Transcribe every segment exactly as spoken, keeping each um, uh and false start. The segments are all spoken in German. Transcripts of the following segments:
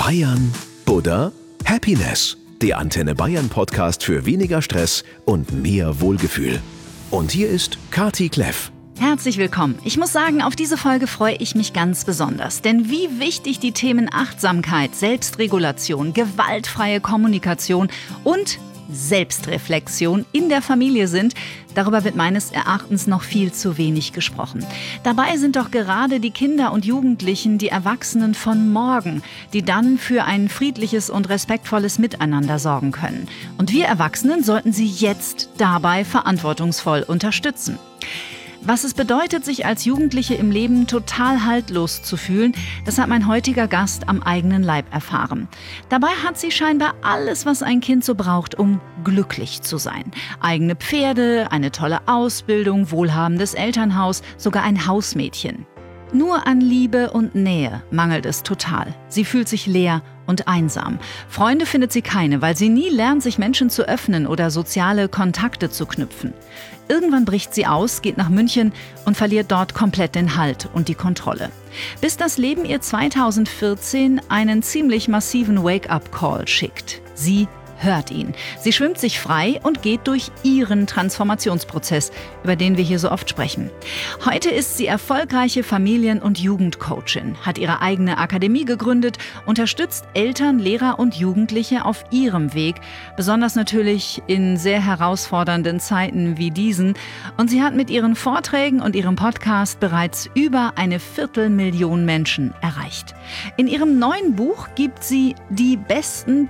Bayern Buddha Happiness. Der Antenne Bayern Podcast für weniger Stress und mehr Wohlgefühl. Und hier ist Kati Kleff. Herzlich willkommen. Ich muss sagen, auf diese Folge freue ich mich ganz besonders. Denn wie wichtig die Themen Achtsamkeit, Selbstregulation, gewaltfreie Kommunikation und Selbstreflexion in der Familie sind, darüber wird meines Erachtens noch viel zu wenig gesprochen. Dabei sind doch gerade die Kinder und Jugendlichen die Erwachsenen von morgen, die dann für ein friedliches und respektvolles Miteinander sorgen können. Und wir Erwachsenen sollten sie jetzt dabei verantwortungsvoll unterstützen. Was es bedeutet, sich als Jugendliche im Leben total haltlos zu fühlen, das hat mein heutiger Gast am eigenen Leib erfahren. Dabei hat sie scheinbar alles, was ein Kind so braucht, um glücklich zu sein. Eigene Pferde, eine tolle Ausbildung, wohlhabendes Elternhaus, sogar ein Hausmädchen. Nur an Liebe und Nähe mangelt es total. Sie fühlt sich leer und einsam. Freunde findet sie keine, weil sie nie lernt, sich Menschen zu öffnen oder soziale Kontakte zu knüpfen. Irgendwann bricht sie aus, geht nach München und verliert dort komplett den Halt und die Kontrolle. Bis das Leben ihr zweitausendvierzehn einen ziemlich massiven Wake-up-Call schickt. Sie hört ihn. Sie schwimmt sich frei und geht durch ihren Transformationsprozess, über den wir hier so oft sprechen. Heute ist sie erfolgreiche Familien- und Jugendcoachin, hat ihre eigene Akademie gegründet, unterstützt Eltern, Lehrer und Jugendliche auf ihrem Weg, besonders natürlich in sehr herausfordernden Zeiten wie diesen. Und sie hat mit ihren Vorträgen und ihrem Podcast bereits über eine Viertelmillion Menschen erreicht. In ihrem neuen Buch gibt sie die besten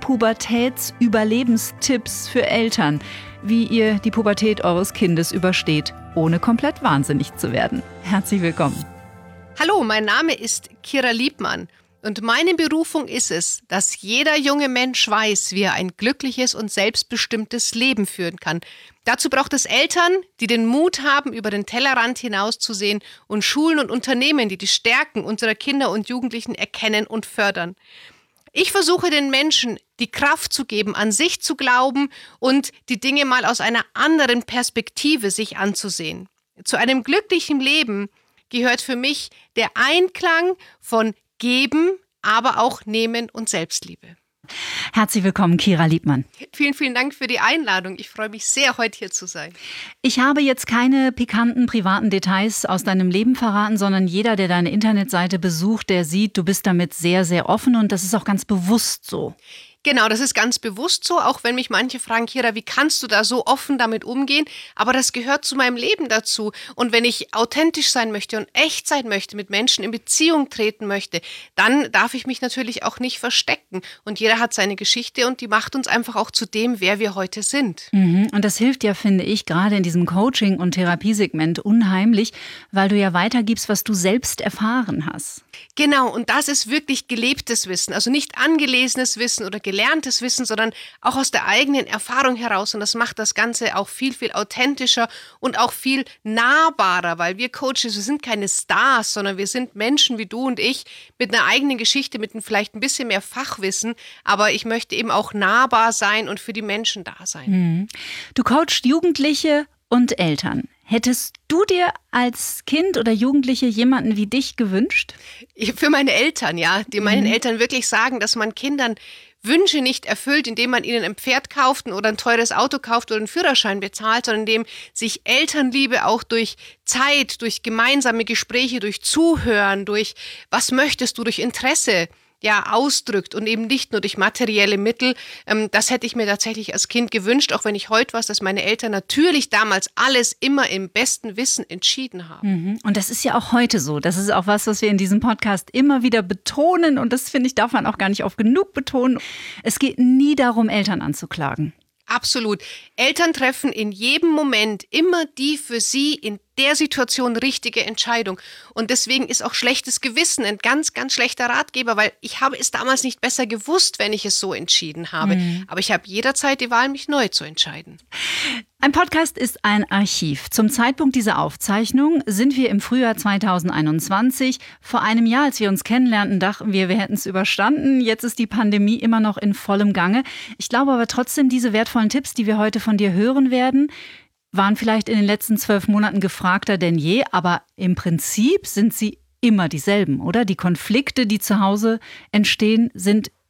Pubertätsüberlebenstipps für Eltern, wie ihr die Pubertät eures Kindes übersteht, ohne komplett wahnsinnig zu werden. Herzlich willkommen. Hallo, mein Name ist Kira Liebmann und meine Berufung ist es, dass jeder junge Mensch weiß, wie er ein glückliches und selbstbestimmtes Leben führen kann. Dazu braucht es Eltern, die den Mut haben, über den Tellerrand hinauszusehen und Schulen und Unternehmen, die die Stärken unserer Kinder und Jugendlichen erkennen und fördern. Ich versuche den Menschen die Kraft zu geben, an sich zu glauben und die Dinge mal aus einer anderen Perspektive sich anzusehen. Zu einem glücklichen Leben gehört für mich der Einklang von Geben, aber auch Nehmen und Selbstliebe. Herzlich willkommen, Kira Liebmann. Vielen, vielen Dank für die Einladung. Ich freue mich sehr, heute hier zu sein. Ich habe jetzt keine pikanten privaten Details aus deinem Leben verraten, sondern jeder, der deine Internetseite besucht, der sieht, du bist damit sehr, sehr offen und das ist auch ganz bewusst so. Genau, das ist ganz bewusst so, auch wenn mich manche fragen, Kira, wie kannst du da so offen damit umgehen? Aber das gehört zu meinem Leben dazu. Und wenn ich authentisch sein möchte und echt sein möchte, mit Menschen in Beziehung treten möchte, dann darf ich mich natürlich auch nicht verstecken. Und jeder hat seine Geschichte und die macht uns einfach auch zu dem, wer wir heute sind. Mhm. Und das hilft ja, finde ich, gerade in diesem Coaching- und Therapiesegment unheimlich, weil du ja weitergibst, was du selbst erfahren hast. Genau, und das ist wirklich gelebtes Wissen, also nicht angelesenes Wissen oder gelerntes Wissen, sondern auch aus der eigenen Erfahrung heraus. Und das macht das Ganze auch viel, viel authentischer und auch viel nahbarer, weil wir Coaches, wir sind keine Stars, sondern wir sind Menschen wie du und ich mit einer eigenen Geschichte, mit vielleicht ein bisschen mehr Fachwissen. Aber ich möchte eben auch nahbar sein und für die Menschen da sein. Mhm. Du coachst Jugendliche und Eltern. Hättest du dir als Kind oder Jugendliche jemanden wie dich gewünscht? Für meine Eltern, ja. Die meinen Mhm. Eltern wirklich sagen, dass man Kindern Wünsche nicht erfüllt, indem man ihnen ein Pferd kauft oder ein teures Auto kauft oder einen Führerschein bezahlt, sondern indem sich Elternliebe auch durch Zeit, durch gemeinsame Gespräche, durch Zuhören, durch was möchtest du, durch Interesse ja ausdrückt und eben nicht nur durch materielle Mittel. Ähm, das hätte ich mir tatsächlich als Kind gewünscht, auch wenn ich heute weiß, dass meine Eltern natürlich damals alles immer im besten Wissen entschieden haben. Mhm. Und das ist ja auch heute so. Das ist auch was, was wir in diesem Podcast immer wieder betonen. Und das, finde ich, darf man auch gar nicht oft genug betonen. Es geht nie darum, Eltern anzuklagen. Absolut. Eltern treffen in jedem Moment immer die für sie in der Situation richtige Entscheidung. Und deswegen ist auch schlechtes Gewissen ein ganz, ganz schlechter Ratgeber, weil ich habe es damals nicht besser gewusst, wenn ich es so entschieden habe. Mhm. Aber ich habe jederzeit die Wahl, mich neu zu entscheiden. Ein Podcast ist ein Archiv. Zum Zeitpunkt dieser Aufzeichnung sind wir im Frühjahr zweitausendeinundzwanzig. Vor einem Jahr, als wir uns kennenlernten, dachten wir, wir hätten es überstanden. Jetzt ist die Pandemie immer noch in vollem Gange. Ich glaube aber trotzdem, diese wertvollen Tipps, die wir heute von dir hören werden, waren vielleicht in den letzten zwölf Monaten gefragter denn je. Aber im Prinzip sind sie immer dieselben, oder? Die Konflikte, die zu Hause entstehen, sind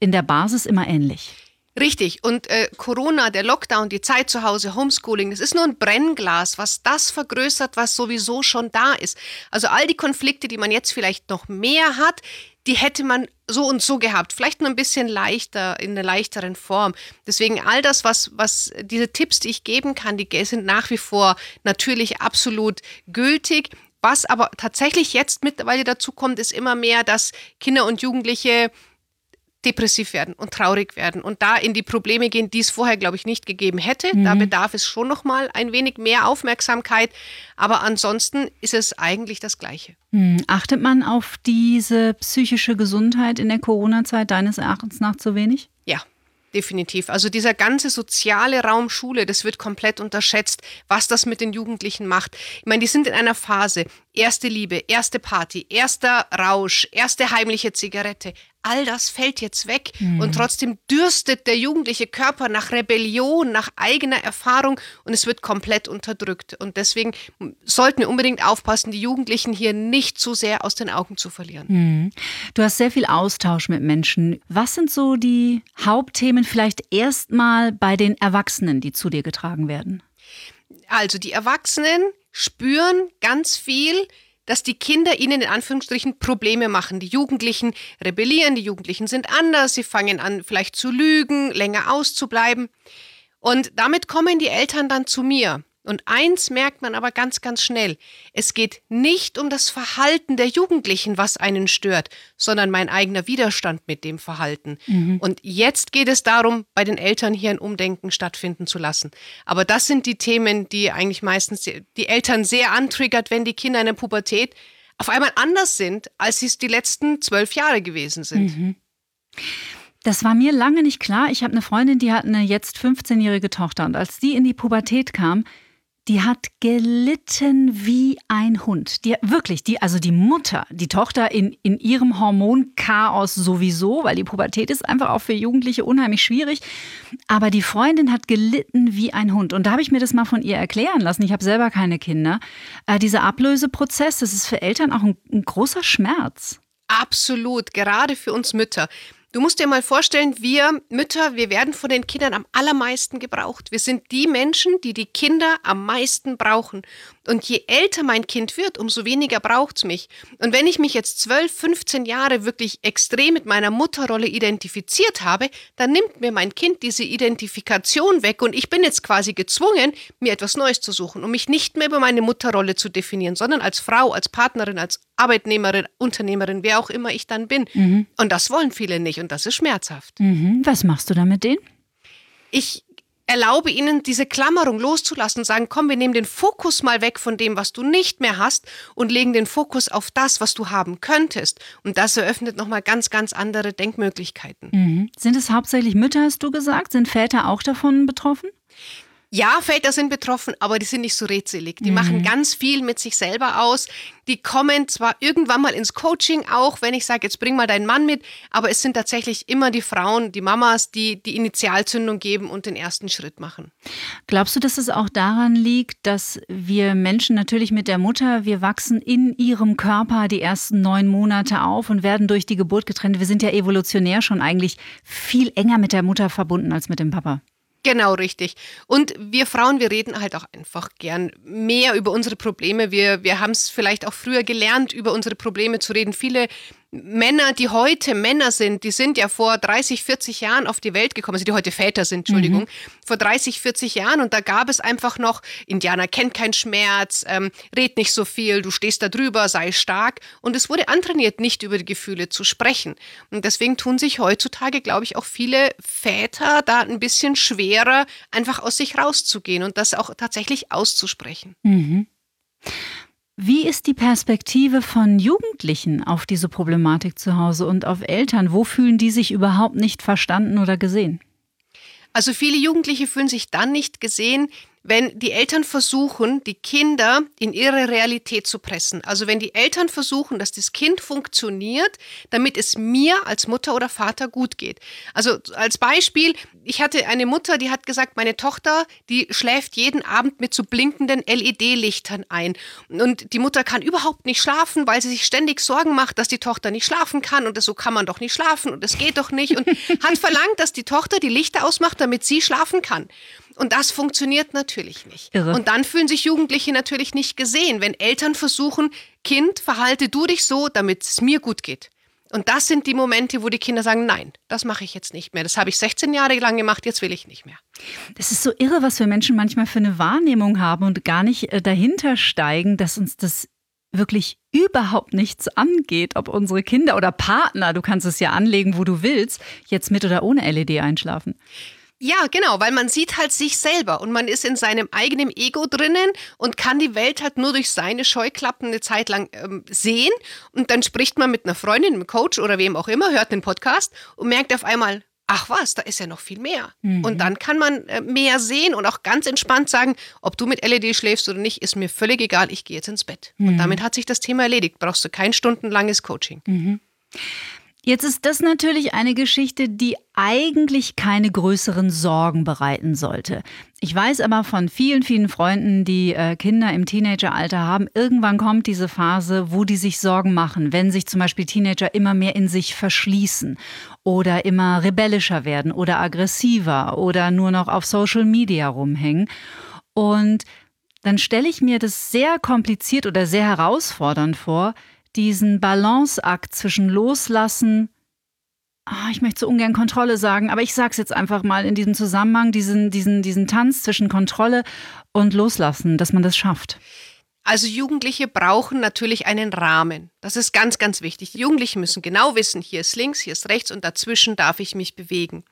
in der Basis immer ähnlich. Richtig. Und äh, Corona, der Lockdown, die Zeit zu Hause, Homeschooling, das ist nur ein Brennglas, was das vergrößert, was sowieso schon da ist. Also all die Konflikte, die man jetzt vielleicht noch mehr hat, die hätte man so und so gehabt. Vielleicht nur ein bisschen leichter, in einer leichteren Form. Deswegen all das, was, was diese Tipps, die ich geben kann, die sind nach wie vor natürlich absolut gültig. Was aber tatsächlich jetzt mittlerweile dazu kommt, ist immer mehr, dass Kinder und Jugendliche depressiv werden und traurig werden und da in die Probleme gehen, die es vorher, glaube ich, nicht gegeben hätte. Mhm. Da bedarf es schon noch mal ein wenig mehr Aufmerksamkeit. Aber ansonsten ist es eigentlich das Gleiche. Mhm. Achtet man auf diese psychische Gesundheit in der Corona-Zeit deines Erachtens nach zu wenig? Ja. Definitiv. Also dieser ganze soziale Raum Schule, das wird komplett unterschätzt, was das mit den Jugendlichen macht. Ich meine, die sind in einer Phase, erste Liebe, erste Party, erster Rausch, erste heimliche Zigarette. All das fällt jetzt weg mhm. und trotzdem dürstet der jugendliche Körper nach Rebellion, nach eigener Erfahrung und es wird komplett unterdrückt. Und deswegen sollten wir unbedingt aufpassen, die Jugendlichen hier nicht zu sehr aus den Augen zu verlieren. Mhm. Du hast sehr viel Austausch mit Menschen. Was sind so die Hauptthemen vielleicht erstmal bei den Erwachsenen, die zu dir getragen werden? Also die Erwachsenen spüren ganz viel, dass die Kinder ihnen in Anführungsstrichen Probleme machen. Die Jugendlichen rebellieren, die Jugendlichen sind anders, sie fangen an vielleicht zu lügen, länger auszubleiben. Und damit kommen die Eltern dann zu mir. Und eins merkt man aber ganz, ganz schnell. Es geht nicht um das Verhalten der Jugendlichen, was einen stört, sondern mein eigener Widerstand mit dem Verhalten. Mhm. Und jetzt geht es darum, bei den Eltern hier ein Umdenken stattfinden zu lassen. Aber das sind die Themen, die eigentlich meistens die Eltern sehr antriggert, wenn die Kinder in der Pubertät auf einmal anders sind, als sie es die letzten zwölf Jahre gewesen sind. Mhm. Das war mir lange nicht klar. Ich habe eine Freundin, die hat eine jetzt fünfzehnjährige Tochter. Und als die in die Pubertät kam, die hat gelitten wie ein Hund. Die wirklich, die, also die Mutter, die Tochter in, in ihrem Hormonchaos sowieso, weil die Pubertät ist einfach auch für Jugendliche unheimlich schwierig. Aber die Freundin hat gelitten wie ein Hund. Und da habe ich mir das mal von ihr erklären lassen. Ich habe selber keine Kinder. Äh, dieser Ablöseprozess, das ist für Eltern auch ein, ein großer Schmerz. Absolut, gerade für uns Mütter. Du musst dir mal vorstellen, wir Mütter, wir werden von den Kindern am allermeisten gebraucht. Wir sind die Menschen, die die Kinder am meisten brauchen. Und je älter mein Kind wird, umso weniger braucht es mich. Und wenn ich mich jetzt zwölf, fünfzehn Jahre wirklich extrem mit meiner Mutterrolle identifiziert habe, dann nimmt mir mein Kind diese Identifikation weg und ich bin jetzt quasi gezwungen, mir etwas Neues zu suchen, um mich nicht mehr über meine Mutterrolle zu definieren, sondern als Frau, als Partnerin, als Arbeitnehmerin, Unternehmerin, wer auch immer ich dann bin. Mhm. Und das wollen viele nicht und das ist schmerzhaft. Mhm. Was machst du da mit denen? Ich erlaube ihnen, diese Klammerung loszulassen und sagen, komm, wir nehmen den Fokus mal weg von dem, was du nicht mehr hast und legen den Fokus auf das, was du haben könntest. Und das eröffnet nochmal ganz, ganz andere Denkmöglichkeiten. Mhm. Sind es hauptsächlich Mütter, hast du gesagt? Sind Väter auch davon betroffen? Ja, Väter sind betroffen, aber die sind nicht so redselig. Die mhm. machen ganz viel mit sich selber aus. Die kommen zwar irgendwann mal ins Coaching auch, wenn ich sage, jetzt bring mal deinen Mann mit, aber es sind tatsächlich immer die Frauen, die Mamas, die die Initialzündung geben und den ersten Schritt machen. Glaubst du, dass es auch daran liegt, dass wir Menschen natürlich mit der Mutter, wir wachsen in ihrem Körper die ersten neun Monate auf und werden durch die Geburt getrennt. Wir sind ja evolutionär schon eigentlich viel enger mit der Mutter verbunden als mit dem Papa. Genau, richtig. Und wir Frauen, wir reden halt auch einfach gern mehr über unsere Probleme. Wir, wir haben es vielleicht auch früher gelernt, über unsere Probleme zu reden. Viele Männer, die heute Männer sind, die sind ja vor dreißig, vierzig Jahren auf die Welt gekommen, also die heute Väter sind, Entschuldigung, mhm. vor dreißig, vierzig Jahren und da gab es einfach noch, Indianer kennt keinen Schmerz, ähm, red nicht so viel, du stehst da drüber, sei stark und es wurde antrainiert, nicht über die Gefühle zu sprechen und deswegen tun sich heutzutage, glaube ich, auch viele Väter da ein bisschen schwerer, einfach aus sich rauszugehen und das auch tatsächlich auszusprechen. Mhm. Wie ist die Perspektive von Jugendlichen auf diese Problematik zu Hause und auf Eltern? Wo fühlen die sich überhaupt nicht verstanden oder gesehen? Also viele Jugendliche fühlen sich dann nicht gesehen, wenn die Eltern versuchen, die Kinder in ihre Realität zu pressen. Also wenn die Eltern versuchen, dass das Kind funktioniert, damit es mir als Mutter oder Vater gut geht. Also als Beispiel, ich hatte eine Mutter, die hat gesagt, meine Tochter, die schläft jeden Abend mit so blinkenden L E D-Lichtern ein. Und die Mutter kann überhaupt nicht schlafen, weil sie sich ständig Sorgen macht, dass die Tochter nicht schlafen kann und das, so kann man doch nicht schlafen und das geht doch nicht. Und hat verlangt, dass die Tochter die Lichter ausmacht, damit sie schlafen kann. Und das funktioniert natürlich nicht. Irre. Und dann fühlen sich Jugendliche natürlich nicht gesehen, wenn Eltern versuchen, Kind, verhalte du dich so, damit es mir gut geht. Und das sind die Momente, wo die Kinder sagen, nein, das mache ich jetzt nicht mehr. Das habe ich sechzehn Jahre lang gemacht, jetzt will ich nicht mehr. Das ist so irre, was wir Menschen manchmal für eine Wahrnehmung haben und gar nicht äh, dahinter steigen, dass uns das wirklich überhaupt nichts angeht, ob unsere Kinder oder Partner, du kannst es ja anlegen, wo du willst, jetzt mit oder ohne L E D einschlafen. Ja, genau, weil man sieht halt sich selber und man ist in seinem eigenen Ego drinnen und kann die Welt halt nur durch seine Scheuklappen eine Zeit lang ähm, sehen. Und dann spricht man mit einer Freundin, einem Coach oder wem auch immer, hört den Podcast und merkt auf einmal, ach was, da ist ja noch viel mehr. Mhm. Und dann kann man äh, mehr sehen und auch ganz entspannt sagen, ob du mit L E D schläfst oder nicht, ist mir völlig egal, ich gehe jetzt ins Bett. Mhm. Und damit hat sich das Thema erledigt. Brauchst du kein stundenlanges Coaching. Mhm. Jetzt ist das natürlich eine Geschichte, die eigentlich keine größeren Sorgen bereiten sollte. Ich weiß aber von vielen, vielen Freunden, die äh, Kinder im Teenageralter haben, irgendwann kommt diese Phase, wo die sich Sorgen machen, wenn sich zum Beispiel Teenager immer mehr in sich verschließen oder immer rebellischer werden oder aggressiver oder nur noch auf Social Media rumhängen. Und dann stelle ich mir das sehr kompliziert oder sehr herausfordernd vor, diesen Balanceakt zwischen Loslassen, oh, ich möchte so ungern Kontrolle sagen, aber ich sage es jetzt einfach mal in diesem Zusammenhang, diesen, diesen, diesen Tanz zwischen Kontrolle und Loslassen, dass man das schafft. Also Jugendliche brauchen natürlich einen Rahmen. Das ist ganz, ganz wichtig. Die Jugendlichen müssen genau wissen, hier ist links, hier ist rechts und dazwischen darf ich mich bewegen.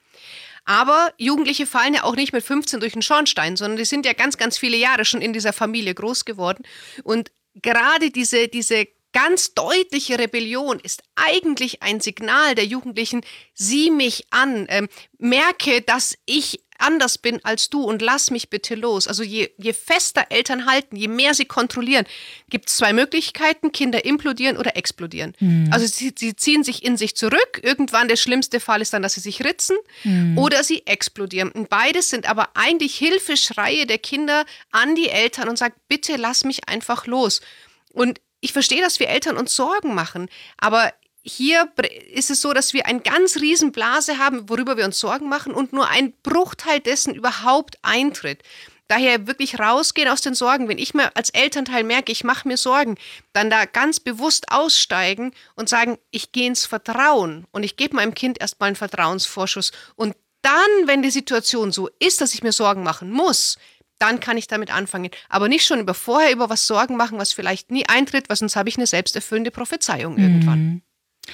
Aber Jugendliche fallen ja auch nicht mit fünfzehn durch den Schornstein, sondern die sind ja ganz, ganz viele Jahre schon in dieser Familie groß geworden. Und gerade diese, diese ganz deutliche Rebellion ist eigentlich ein Signal der Jugendlichen, sieh mich an, ähm, merke, dass ich anders bin als du und lass mich bitte los. Also je, je fester Eltern halten, je mehr sie kontrollieren, gibt es zwei Möglichkeiten, Kinder implodieren oder explodieren. Mhm. Also sie, sie ziehen sich in sich zurück, irgendwann der schlimmste Fall ist dann, dass sie sich ritzen mhm. oder sie explodieren. Und beides sind aber eigentlich Hilfeschreie der Kinder an die Eltern und sagen, bitte lass mich einfach los. Und ich verstehe, dass wir Eltern uns Sorgen machen, aber hier ist es so, dass wir eine ganz riesen Blase haben, worüber wir uns Sorgen machen und nur ein Bruchteil dessen überhaupt eintritt. Daher wirklich rausgehen aus den Sorgen. Wenn ich mir als Elternteil merke, ich mache mir Sorgen, dann da ganz bewusst aussteigen und sagen, ich gehe ins Vertrauen und ich gebe meinem Kind erstmal einen Vertrauensvorschuss. Und dann, wenn die Situation so ist, dass ich mir Sorgen machen muss, dann kann ich damit anfangen. Aber nicht schon über vorher über was Sorgen machen, was vielleicht nie eintritt, weil sonst habe ich eine selbsterfüllende Prophezeiung irgendwann. Mhm.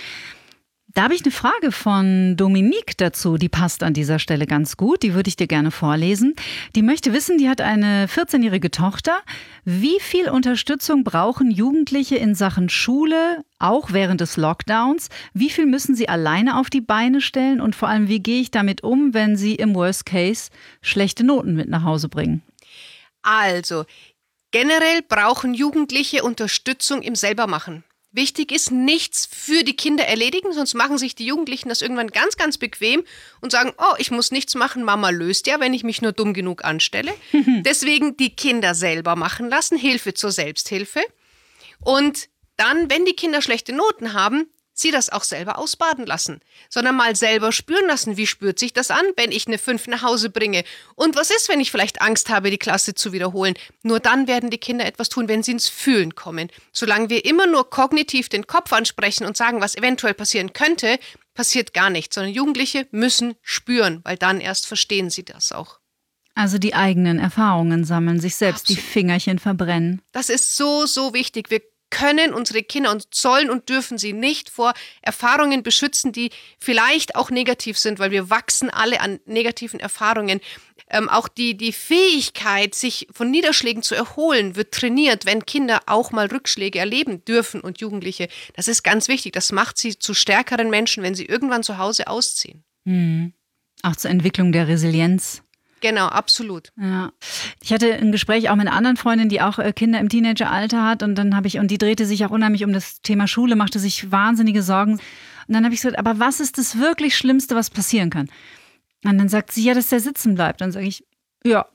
Da habe ich eine Frage von Dominique dazu, die passt an dieser Stelle ganz gut, die würde ich dir gerne vorlesen. Die möchte wissen, die hat eine vierzehnjährige Tochter. Wie viel Unterstützung brauchen Jugendliche in Sachen Schule, auch während des Lockdowns? Wie viel müssen sie alleine auf die Beine stellen? Und vor allem, wie gehe ich damit um, wenn sie im Worst Case schlechte Noten mit nach Hause bringen? Also, generell brauchen Jugendliche Unterstützung im Selbermachen. Wichtig ist, nichts für die Kinder erledigen, sonst machen sich die Jugendlichen das irgendwann ganz, ganz bequem und sagen, oh, ich muss nichts machen, Mama löst ja, wenn ich mich nur dumm genug anstelle. Deswegen die Kinder selber machen lassen, Hilfe zur Selbsthilfe. Und dann, wenn die Kinder schlechte Noten haben, sie das auch selber ausbaden lassen, sondern mal selber spüren lassen, wie spürt sich das an, wenn ich eine fünf nach Hause bringe. Und was ist, wenn ich vielleicht Angst habe, die Klasse zu wiederholen? Nur dann werden die Kinder etwas tun, wenn sie ins Fühlen kommen. Solange wir immer nur kognitiv den Kopf ansprechen und sagen, was eventuell passieren könnte, passiert gar nichts, sondern Jugendliche müssen spüren, weil dann erst verstehen sie das auch. Also die eigenen Erfahrungen sammeln, sich selbst Absolut. Die Fingerchen verbrennen. Das ist so, so wichtig. Wir können unsere Kinder und sollen und dürfen sie nicht vor Erfahrungen beschützen, die vielleicht auch negativ sind, weil wir wachsen alle an negativen Erfahrungen. Ähm, auch die, die Fähigkeit, sich von Niederschlägen zu erholen, wird trainiert, wenn Kinder auch mal Rückschläge erleben dürfen und Jugendliche. Das ist ganz wichtig. Das macht sie zu stärkeren Menschen, wenn sie irgendwann zu Hause ausziehen. Mhm. Auch zur Entwicklung der Resilienz. Genau, absolut. Ja. Ich hatte ein Gespräch auch mit einer anderen Freundin, die auch Kinder im Teenageralter hat und dann habe ich, und die drehte sich auch unheimlich um das Thema Schule, machte sich wahnsinnige Sorgen. Und dann habe ich gesagt, aber was ist das wirklich Schlimmste, was passieren kann? Und dann sagt sie, ja, dass der sitzen bleibt. Dann sage ich, ja.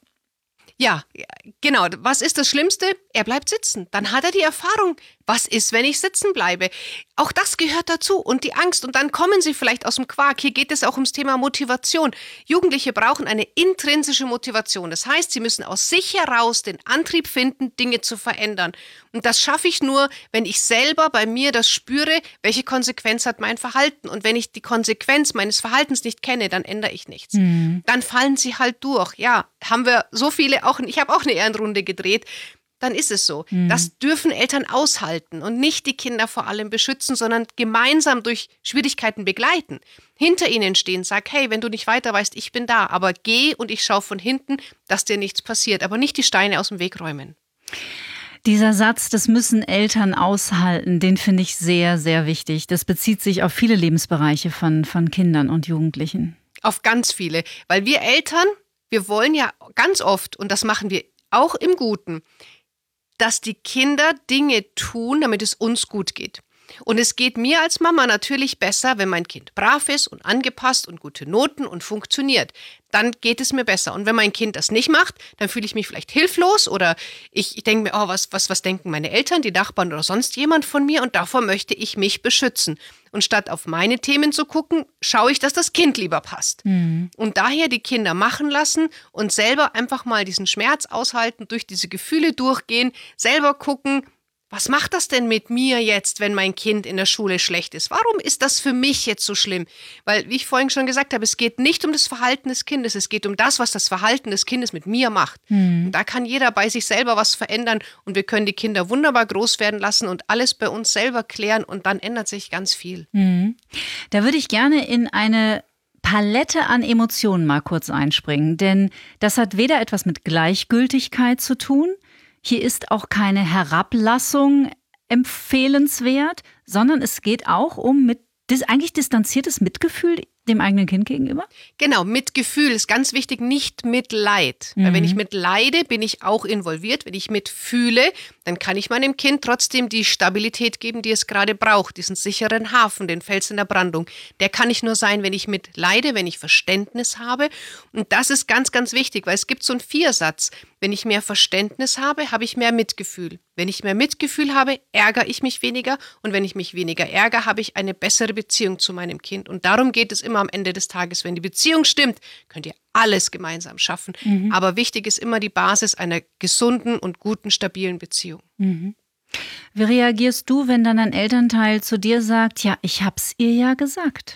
Ja, genau. Was ist das Schlimmste? Er bleibt sitzen. Dann hat er die Erfahrung, was ist, wenn ich sitzen bleibe. Auch das gehört dazu und die Angst. Und dann kommen sie vielleicht aus dem Quark. Hier geht es auch ums Thema Motivation. Jugendliche brauchen eine intrinsische Motivation. Das heißt, sie müssen aus sich heraus den Antrieb finden, Dinge zu verändern. Und das schaffe ich nur, wenn ich selber bei mir das spüre, welche Konsequenz hat mein Verhalten. Und wenn ich die Konsequenz meines Verhaltens nicht kenne, dann ändere ich nichts. Mhm. Dann fallen sie halt durch. Ja, haben wir so viele auch, ich habe auch eine Ehrenrunde gedreht. Dann ist es so. Mhm. Das dürfen Eltern aushalten und nicht die Kinder vor allem beschützen, sondern gemeinsam durch Schwierigkeiten begleiten. Hinter ihnen stehen, sag, hey, wenn du nicht weiter weißt, ich bin da, aber geh und ich schaue von hinten, dass dir nichts passiert, aber nicht die Steine aus dem Weg räumen. Dieser Satz, das müssen Eltern aushalten, den finde ich sehr, sehr wichtig. Das bezieht sich auf viele Lebensbereiche von, von Kindern und Jugendlichen. Auf ganz viele, weil wir Eltern, wir wollen ja ganz oft, und das machen wir auch im Guten, dass die Kinder Dinge tun, damit es uns gut geht. Und es geht mir als Mama natürlich besser, wenn mein Kind brav ist und angepasst und gute Noten und funktioniert. Dann geht es mir besser. Und wenn mein Kind das nicht macht, dann fühle ich mich vielleicht hilflos oder ich, ich denke mir, oh, was, was, was denken meine Eltern, die Nachbarn oder sonst jemand von mir und davor möchte ich mich beschützen. Und statt auf meine Themen zu gucken, schaue ich, dass das Kind lieber passt. Mhm. Und daher die Kinder machen lassen und selber einfach mal diesen Schmerz aushalten, durch diese Gefühle durchgehen, selber gucken, was macht das denn mit mir jetzt, wenn mein Kind in der Schule schlecht ist? Warum ist das für mich jetzt so schlimm? Weil, wie ich vorhin schon gesagt habe, es geht nicht um das Verhalten des Kindes, es geht um das, was das Verhalten des Kindes mit mir macht. Mhm. Und da kann jeder bei sich selber was verändern und wir können die Kinder wunderbar groß werden lassen und alles bei uns selber klären und dann ändert sich ganz viel. Mhm. Da würde ich gerne in eine Palette an Emotionen mal kurz einspringen, denn das hat weder etwas mit Gleichgültigkeit zu tun, hier ist auch keine Herablassung empfehlenswert, sondern es geht auch um mit eigentlich distanziertes Mitgefühl dem eigenen Kind gegenüber? Genau, Mitgefühl ist ganz wichtig, nicht Mitleid. Mhm. Weil wenn ich mitleide, bin ich auch involviert. Wenn ich mitfühle, dann kann ich meinem Kind trotzdem die Stabilität geben, die es gerade braucht, diesen sicheren Hafen, den Fels in der Brandung. Der kann ich nur sein, wenn ich mitleide, wenn ich Verständnis habe. Und das ist ganz, ganz wichtig, weil es gibt so einen Viersatz. Wenn ich mehr Verständnis habe, habe ich mehr Mitgefühl. Wenn ich mehr Mitgefühl habe, ärgere ich mich weniger. Und wenn ich mich weniger ärgere, habe ich eine bessere Beziehung zu meinem Kind. Und darum geht es immer am Ende des Tages. Wenn die Beziehung stimmt, könnt ihr alles gemeinsam schaffen. Mhm. Aber wichtig ist immer die Basis einer gesunden und guten, stabilen Beziehung. Mhm. Wie reagierst du, wenn dann ein Elternteil zu dir sagt, ja, ich hab's ihr ja gesagt?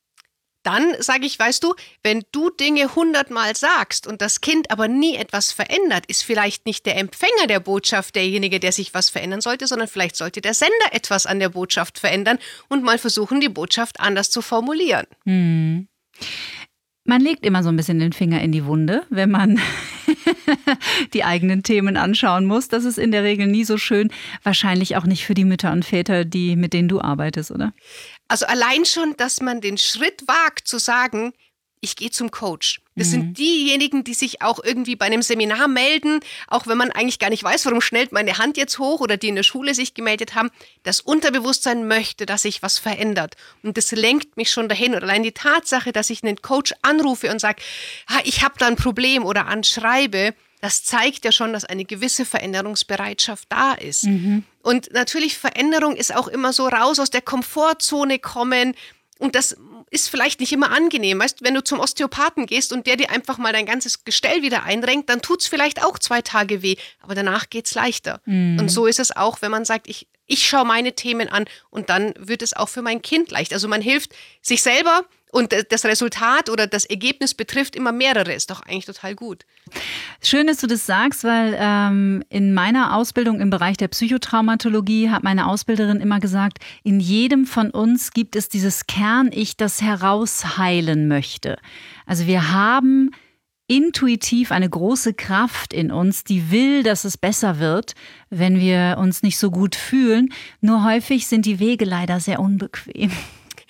Dann sage ich, weißt du, wenn du Dinge hundertmal sagst und das Kind aber nie etwas verändert, ist vielleicht nicht der Empfänger der Botschaft derjenige, der sich was verändern sollte, sondern vielleicht sollte der Sender etwas an der Botschaft verändern und mal versuchen, die Botschaft anders zu formulieren. Hm. Man legt immer so ein bisschen den Finger in die Wunde, wenn man die eigenen Themen anschauen muss. Das ist in der Regel nie so schön. Wahrscheinlich auch nicht für die Mütter und Väter, die, mit denen du arbeitest, oder? Also allein schon, dass man den Schritt wagt zu sagen, ich gehe zum Coach. Das mhm. sind diejenigen, die sich auch irgendwie bei einem Seminar melden, auch wenn man eigentlich gar nicht weiß, warum schnellt meine Hand jetzt hoch oder die in der Schule sich gemeldet haben. Das Unterbewusstsein möchte, dass sich was verändert. Und das lenkt mich schon dahin. Und allein die Tatsache, dass ich einen Coach anrufe und sage, ah, ich habe da ein Problem oder anschreibe, das zeigt ja schon, dass eine gewisse Veränderungsbereitschaft da ist. Mhm. Und natürlich, Veränderung ist auch immer so raus aus der Komfortzone kommen. Und das ist vielleicht nicht immer angenehm. Weißt, wenn du zum Osteopathen gehst und der dir einfach mal dein ganzes Gestell wieder einrenkt, dann tut es vielleicht auch zwei Tage weh. Aber danach geht es leichter. Mhm. Und so ist es auch, wenn man sagt, ich, ich schaue meine Themen an und dann wird es auch für mein Kind leicht. Also man hilft sich selber. Und das Resultat oder das Ergebnis betrifft immer mehrere, ist doch eigentlich total gut. Schön, dass du das sagst, weil ähm, in meiner Ausbildung im Bereich der Psychotraumatologie hat meine Ausbilderin immer gesagt, in jedem von uns gibt es dieses Kern-Ich, das herausheilen möchte. Also wir haben intuitiv eine große Kraft in uns, die will, dass es besser wird, wenn wir uns nicht so gut fühlen. Nur häufig sind die Wege leider sehr unbequem.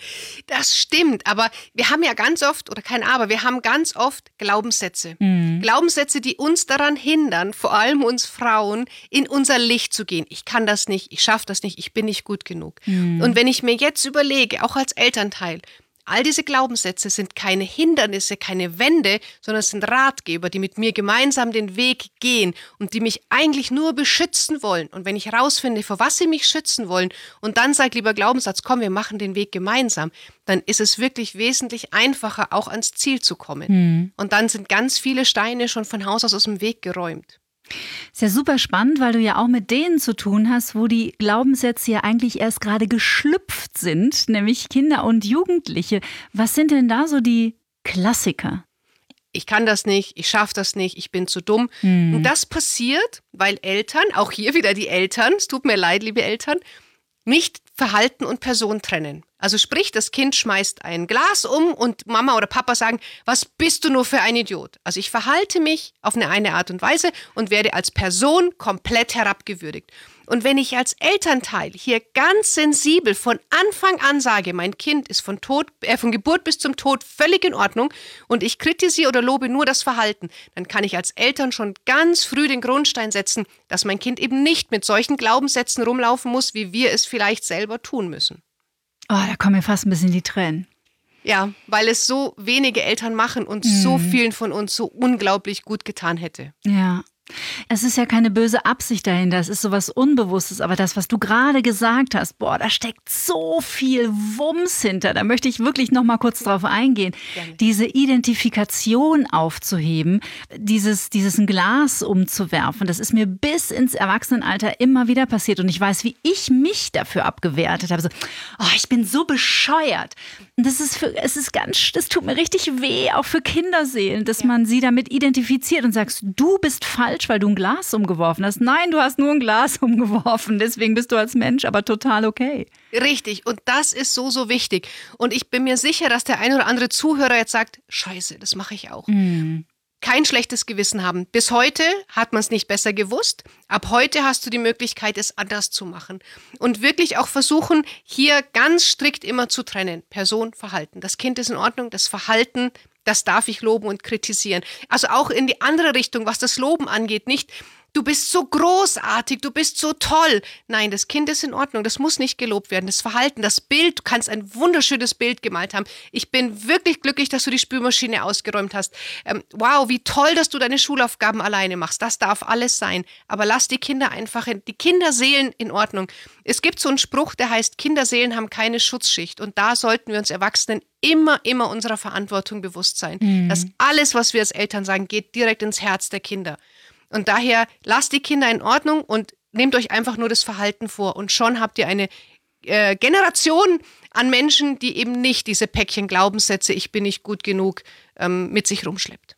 Das stimmt, aber wir haben ja ganz oft, oder kein Aber, wir haben ganz oft Glaubenssätze. Mhm. Glaubenssätze, die uns daran hindern, vor allem uns Frauen, in unser Licht zu gehen. Ich kann das nicht, ich schaffe das nicht, ich bin nicht gut genug. Mhm. Und wenn ich mir jetzt überlege, auch als Elternteil, all diese Glaubenssätze sind keine Hindernisse, keine Wände, sondern es sind Ratgeber, die mit mir gemeinsam den Weg gehen und die mich eigentlich nur beschützen wollen. Und wenn ich herausfinde, vor was sie mich schützen wollen und dann sagt, lieber Glaubenssatz, komm, wir machen den Weg gemeinsam, dann ist es wirklich wesentlich einfacher, auch ans Ziel zu kommen. Mhm. Und dann sind ganz viele Steine schon von Haus aus aus dem Weg geräumt. Ist ja super spannend, weil du ja auch mit denen zu tun hast, wo die Glaubenssätze ja eigentlich erst gerade geschlüpft sind, nämlich Kinder und Jugendliche. Was sind denn da so die Klassiker? Ich kann das nicht, ich schaffe das nicht, ich bin zu dumm. Mhm. Und das passiert, weil Eltern, auch hier wieder die Eltern, es tut mir leid, liebe Eltern, nicht Verhalten und Person trennen. Also sprich, das Kind schmeißt ein Glas um und Mama oder Papa sagen, was bist du nur für ein Idiot? Also ich verhalte mich auf eine, eine Art und Weise und werde als Person komplett herabgewürdigt. Und wenn ich als Elternteil hier ganz sensibel von Anfang an sage, mein Kind ist von, Tod, äh, von Geburt bis zum Tod völlig in Ordnung und ich kritisiere oder lobe nur das Verhalten, dann kann ich als Eltern schon ganz früh den Grundstein setzen, dass mein Kind eben nicht mit solchen Glaubenssätzen rumlaufen muss, wie wir es vielleicht selber tun müssen. Oh, da kommen mir fast ein bisschen die Tränen. Ja, weil es so wenige Eltern machen und mhm. so vielen von uns so unglaublich gut getan hätte. Ja. Es ist ja keine böse Absicht dahinter, es ist sowas Unbewusstes, aber das, was du gerade gesagt hast, boah, da steckt so viel Wumms hinter, da möchte ich wirklich noch mal kurz drauf eingehen. Gerne. Diese Identifikation aufzuheben, dieses, dieses ein Glas umzuwerfen, das ist mir bis ins Erwachsenenalter immer wieder passiert und ich weiß, wie ich mich dafür abgewertet habe, so, oh, ich bin so bescheuert. Und das ist für, es ist ganz, das tut mir richtig weh, auch für Kinderseelen, dass ja. man sie damit identifiziert und sagst, du bist falsch, weil du ein Glas umgeworfen hast. Nein, du hast nur ein Glas umgeworfen. Deswegen bist du als Mensch aber total okay. Richtig. Und das ist so, so wichtig. Und ich bin mir sicher, dass der ein oder andere Zuhörer jetzt sagt, Scheiße, das mache ich auch. Mm. Kein schlechtes Gewissen haben. Bis heute hat man es nicht besser gewusst. Ab heute hast du die Möglichkeit, es anders zu machen. Und wirklich auch versuchen, hier ganz strikt immer zu trennen. Person, Verhalten. Das Kind ist in Ordnung, das Verhalten, das darf ich loben und kritisieren. Also auch in die andere Richtung, was das Loben angeht. Nicht, du bist so großartig, du bist so toll. Nein, das Kind ist in Ordnung, das muss nicht gelobt werden. Das Verhalten, das Bild, du kannst ein wunderschönes Bild gemalt haben. Ich bin wirklich glücklich, dass du die Spülmaschine ausgeräumt hast. Ähm, wow, wie toll, dass du deine Schulaufgaben alleine machst. Das darf alles sein. Aber lass die Kinder einfach, in, die Kinderseelen in Ordnung. Es gibt so einen Spruch, der heißt, Kinderseelen haben keine Schutzschicht. Und da sollten wir uns Erwachsenen immer, immer unserer Verantwortung bewusst sein. Mhm. Dass alles, was wir als Eltern sagen, geht direkt ins Herz der Kinder. Und daher lasst die Kinder in Ordnung und nehmt euch einfach nur das Verhalten vor. Und schon habt ihr eine äh, Generation an Menschen, die eben nicht diese Päckchen Glaubenssätze, ich bin nicht gut genug, ähm, mit sich rumschleppt.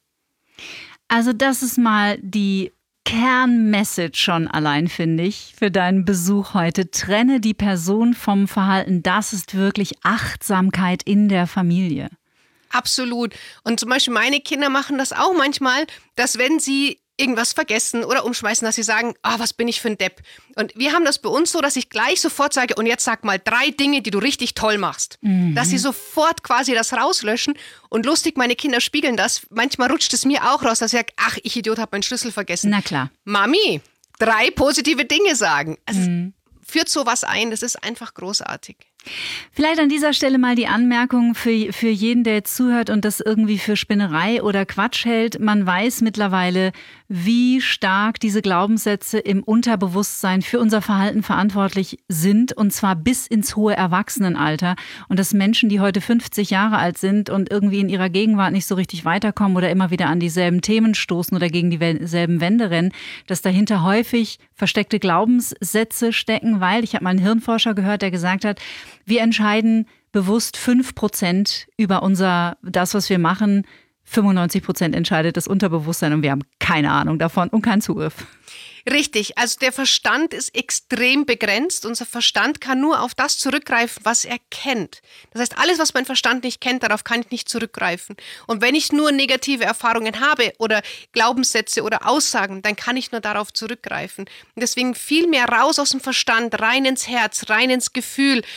Also das ist mal die Kernmessage schon allein, finde ich, für deinen Besuch heute. Trenne die Person vom Verhalten. Das ist wirklich Achtsamkeit in der Familie. Absolut. Und zum Beispiel meine Kinder machen das auch manchmal, dass wenn sie irgendwas vergessen oder umschmeißen, dass sie sagen, ah, was bin ich für ein Depp. Und wir haben das bei uns so, dass ich gleich sofort sage, und jetzt sag mal drei Dinge, die du richtig toll machst. Mhm. Dass sie sofort quasi das rauslöschen. Und lustig, meine Kinder spiegeln das. Manchmal rutscht es mir auch raus, dass ich sage, ach, ich Idiot, habe meinen Schlüssel vergessen. Na klar. Mami, drei positive Dinge sagen. Also, mhm. führt sowas ein, das ist einfach großartig. Vielleicht an dieser Stelle mal die Anmerkung für, für jeden, der jetzt zuhört und das irgendwie für Spinnerei oder Quatsch hält. Man weiß mittlerweile, wie stark diese Glaubenssätze im Unterbewusstsein für unser Verhalten verantwortlich sind, und zwar bis ins hohe Erwachsenenalter. Und dass Menschen, die heute fünfzig Jahre alt sind und irgendwie in ihrer Gegenwart nicht so richtig weiterkommen oder immer wieder an dieselben Themen stoßen oder gegen dieselben Wände rennen, dass dahinter häufig versteckte Glaubenssätze stecken, weil ich habe mal einen Hirnforscher gehört, der gesagt hat, wir entscheiden bewusst fünf Prozent über unser, das, was wir machen. fünfundneunzig Prozent entscheidet das Unterbewusstsein und wir haben keine Ahnung davon und keinen Zugriff. Richtig, also der Verstand ist extrem begrenzt. Unser Verstand kann nur auf das zurückgreifen, was er kennt. Das heißt, alles, was mein Verstand nicht kennt, darauf kann ich nicht zurückgreifen. Und wenn ich nur negative Erfahrungen habe oder Glaubenssätze oder Aussagen, dann kann ich nur darauf zurückgreifen. Und deswegen viel mehr raus aus dem Verstand, rein ins Herz, rein ins Gefühl.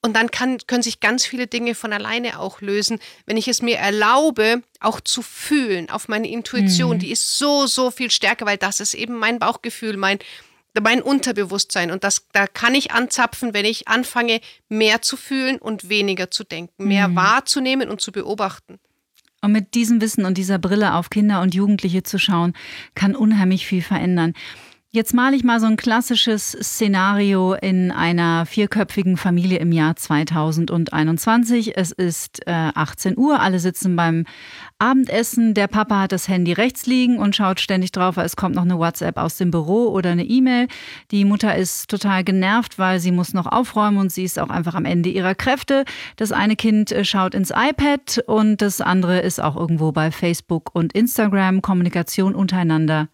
Und dann kann, können sich ganz viele Dinge von alleine auch lösen, wenn ich es mir erlaube, auch zu fühlen auf meine Intuition. Mhm. Die ist so, so viel stärker, weil das ist eben mein Bauchgefühl, mein, mein Unterbewusstsein. Und das, da kann ich anzapfen, wenn ich anfange, mehr zu fühlen und weniger zu denken, mehr mhm. wahrzunehmen und zu beobachten. Und mit diesem Wissen und dieser Brille auf Kinder und Jugendliche zu schauen, kann unheimlich viel verändern. Jetzt male ich mal so ein klassisches Szenario in einer vierköpfigen Familie im Jahr zweitausendeinundzwanzig. Es ist äh, achtzehn Uhr, alle sitzen beim Abendessen. Der Papa hat das Handy rechts liegen und schaut ständig drauf, weil es kommt noch eine WhatsApp aus dem Büro oder eine E-Mail. Die Mutter ist total genervt, weil sie muss noch aufräumen und sie ist auch einfach am Ende ihrer Kräfte. Das eine Kind äh, schaut ins iPad und das andere ist auch irgendwo bei Facebook und Instagram. Kommunikation untereinander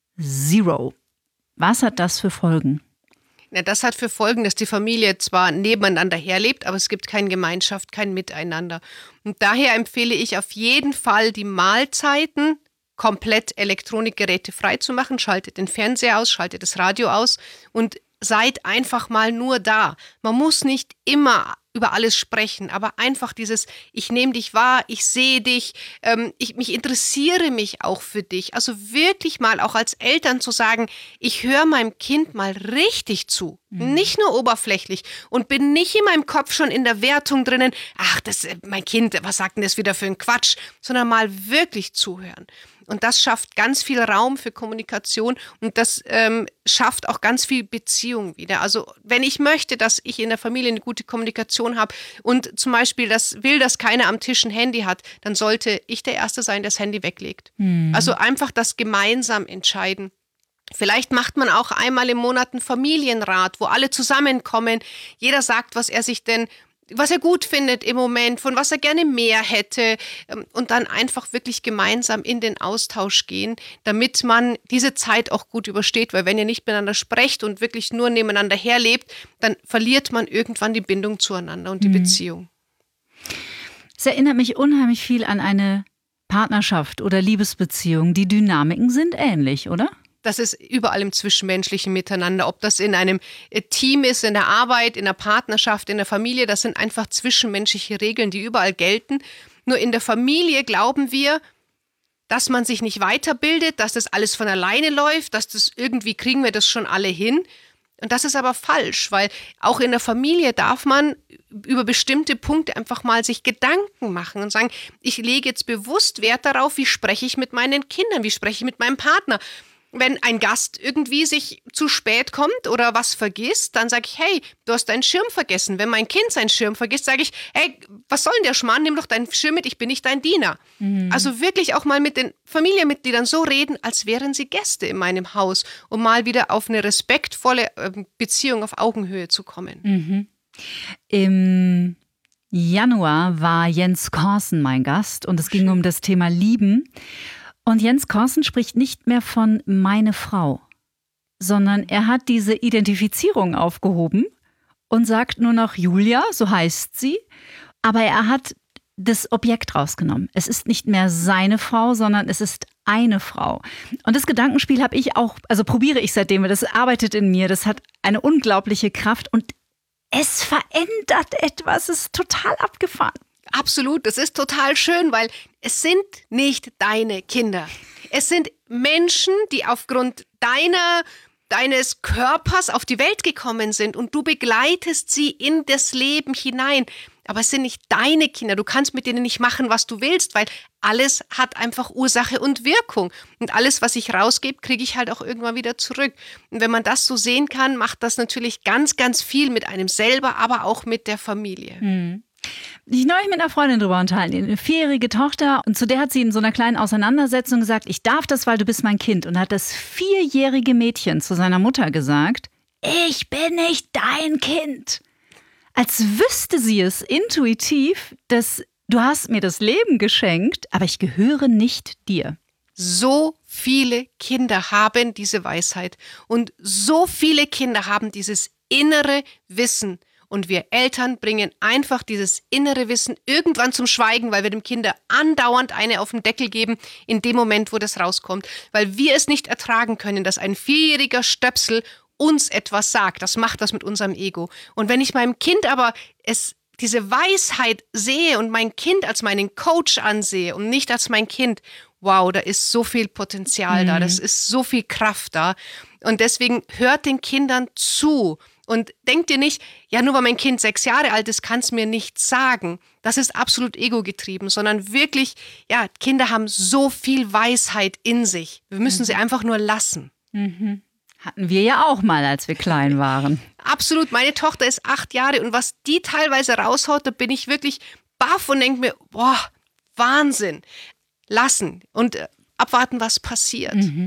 zero. Was hat das für Folgen? Ja, das hat für Folgen, dass die Familie zwar nebeneinander herlebt, aber es gibt keine Gemeinschaft, kein Miteinander. Und daher empfehle ich auf jeden Fall, die Mahlzeiten komplett Elektronikgeräte frei zu machen. Schaltet den Fernseher aus, schaltet das Radio aus und seid einfach mal nur da. Man muss nicht immer über alles sprechen, aber einfach dieses, ich nehme dich wahr, ich sehe dich, ähm, ich mich interessiere mich auch für dich. Also wirklich mal auch als Eltern zu sagen, ich höre meinem Kind mal richtig zu, mhm. nicht nur oberflächlich und bin nicht in meinem Kopf schon in der Wertung drinnen, ach, das mein Kind, was sagt denn das wieder für ein Quatsch, sondern mal wirklich zuhören. Und das schafft ganz viel Raum für Kommunikation und das ähm, schafft auch ganz viel Beziehung wieder. Also wenn ich möchte, dass ich in der Familie eine gute Kommunikation habe und zum Beispiel das will, dass keiner am Tisch ein Handy hat, dann sollte ich der Erste sein, der das Handy weglegt. Mhm. Also einfach das gemeinsam entscheiden. Vielleicht macht man auch einmal im Monat einen Familienrat, wo alle zusammenkommen. Jeder sagt, was er sich denn was er gut findet im Moment, von was er gerne mehr hätte und dann einfach wirklich gemeinsam in den Austausch gehen, damit man diese Zeit auch gut übersteht, weil wenn ihr nicht miteinander sprecht und wirklich nur nebeneinander herlebt, dann verliert man irgendwann die Bindung zueinander und die mhm. Beziehung. Es erinnert mich unheimlich viel an eine Partnerschaft oder Liebesbeziehung. Die Dynamiken sind ähnlich, oder? Das ist überall im zwischenmenschlichen Miteinander, ob das in einem Team ist, in der Arbeit, in der Partnerschaft, in der Familie, das sind einfach zwischenmenschliche Regeln, die überall gelten. Nur in der Familie glauben wir, dass man sich nicht weiterbildet, dass das alles von alleine läuft, dass das irgendwie kriegen wir das schon alle hin. Und das ist aber falsch, weil auch in der Familie darf man über bestimmte Punkte einfach mal sich Gedanken machen und sagen, ich lege jetzt bewusst Wert darauf, wie spreche ich mit meinen Kindern, wie spreche ich mit meinem Partner. Wenn ein Gast irgendwie sich zu spät kommt oder was vergisst, dann sage ich, hey, du hast deinen Schirm vergessen. Wenn mein Kind seinen Schirm vergisst, sage ich, hey, was soll denn der Schmarrn, nimm doch deinen Schirm mit, ich bin nicht dein Diener. Mhm. Also wirklich auch mal mit den Familienmitgliedern so reden, als wären sie Gäste in meinem Haus, um mal wieder auf eine respektvolle Beziehung auf Augenhöhe zu kommen. Mhm. Im Januar war Jens Korsen mein Gast und es ging um das Thema Lieben. Und Jens Korsen spricht nicht mehr von meine Frau, sondern er hat diese Identifizierung aufgehoben und sagt nur noch Julia, so heißt sie. Aber er hat das Objekt rausgenommen. Es ist nicht mehr seine Frau, sondern es ist eine Frau. Und das Gedankenspiel habe ich auch, also probiere ich seitdem, das arbeitet in mir, das hat eine unglaubliche Kraft und es verändert etwas, es ist total abgefahren. Absolut, das ist total schön, weil es sind nicht deine Kinder. Es sind Menschen, die aufgrund deiner, deines Körpers auf die Welt gekommen sind und du begleitest sie in das Leben hinein. Aber es sind nicht deine Kinder. Du kannst mit denen nicht machen, was du willst, weil alles hat einfach Ursache und Wirkung. Und alles, was ich rausgebe, kriege ich halt auch irgendwann wieder zurück. Und wenn man das so sehen kann, macht das natürlich ganz, ganz viel mit einem selber, aber auch mit der Familie. Hm. Ich neulich mit einer Freundin drüber unterhalten, eine vierjährige Tochter, und zu der hat sie in so einer kleinen Auseinandersetzung gesagt, ich darf das, weil du bist mein Kind. Und hat das vierjährige Mädchen zu seiner Mutter gesagt, ich bin nicht dein Kind. Als wüsste sie es intuitiv, dass du hast mir das Leben geschenkt, aber ich gehöre nicht dir. So viele Kinder haben diese Weisheit und so viele Kinder haben dieses innere Wissen. Und wir Eltern bringen einfach dieses innere Wissen irgendwann zum Schweigen, weil wir dem Kinder andauernd eine auf den Deckel geben, in dem Moment, wo das rauskommt. Weil wir es nicht ertragen können, dass ein vierjähriger Stöpsel uns etwas sagt. Das macht das mit unserem Ego. Und wenn ich meinem Kind aber es diese Weisheit sehe und mein Kind als meinen Coach ansehe und nicht als mein Kind, wow, da ist so viel Potenzial mhm. da, das ist so viel Kraft da. Und deswegen hört den Kindern zu und denkt dir nicht, ja, nur weil mein Kind sechs Jahre alt ist, kann es mir nichts sagen. Das ist absolut egogetrieben, sondern wirklich, ja, Kinder haben so viel Weisheit in sich. Wir müssen mhm. sie einfach nur lassen. Mhm. Hatten wir ja auch mal, als wir klein waren. Absolut. Meine Tochter ist acht Jahre und was die teilweise raushaut, da bin ich wirklich baff und denke mir, boah, Wahnsinn. Lassen und abwarten, was passiert. Mhm.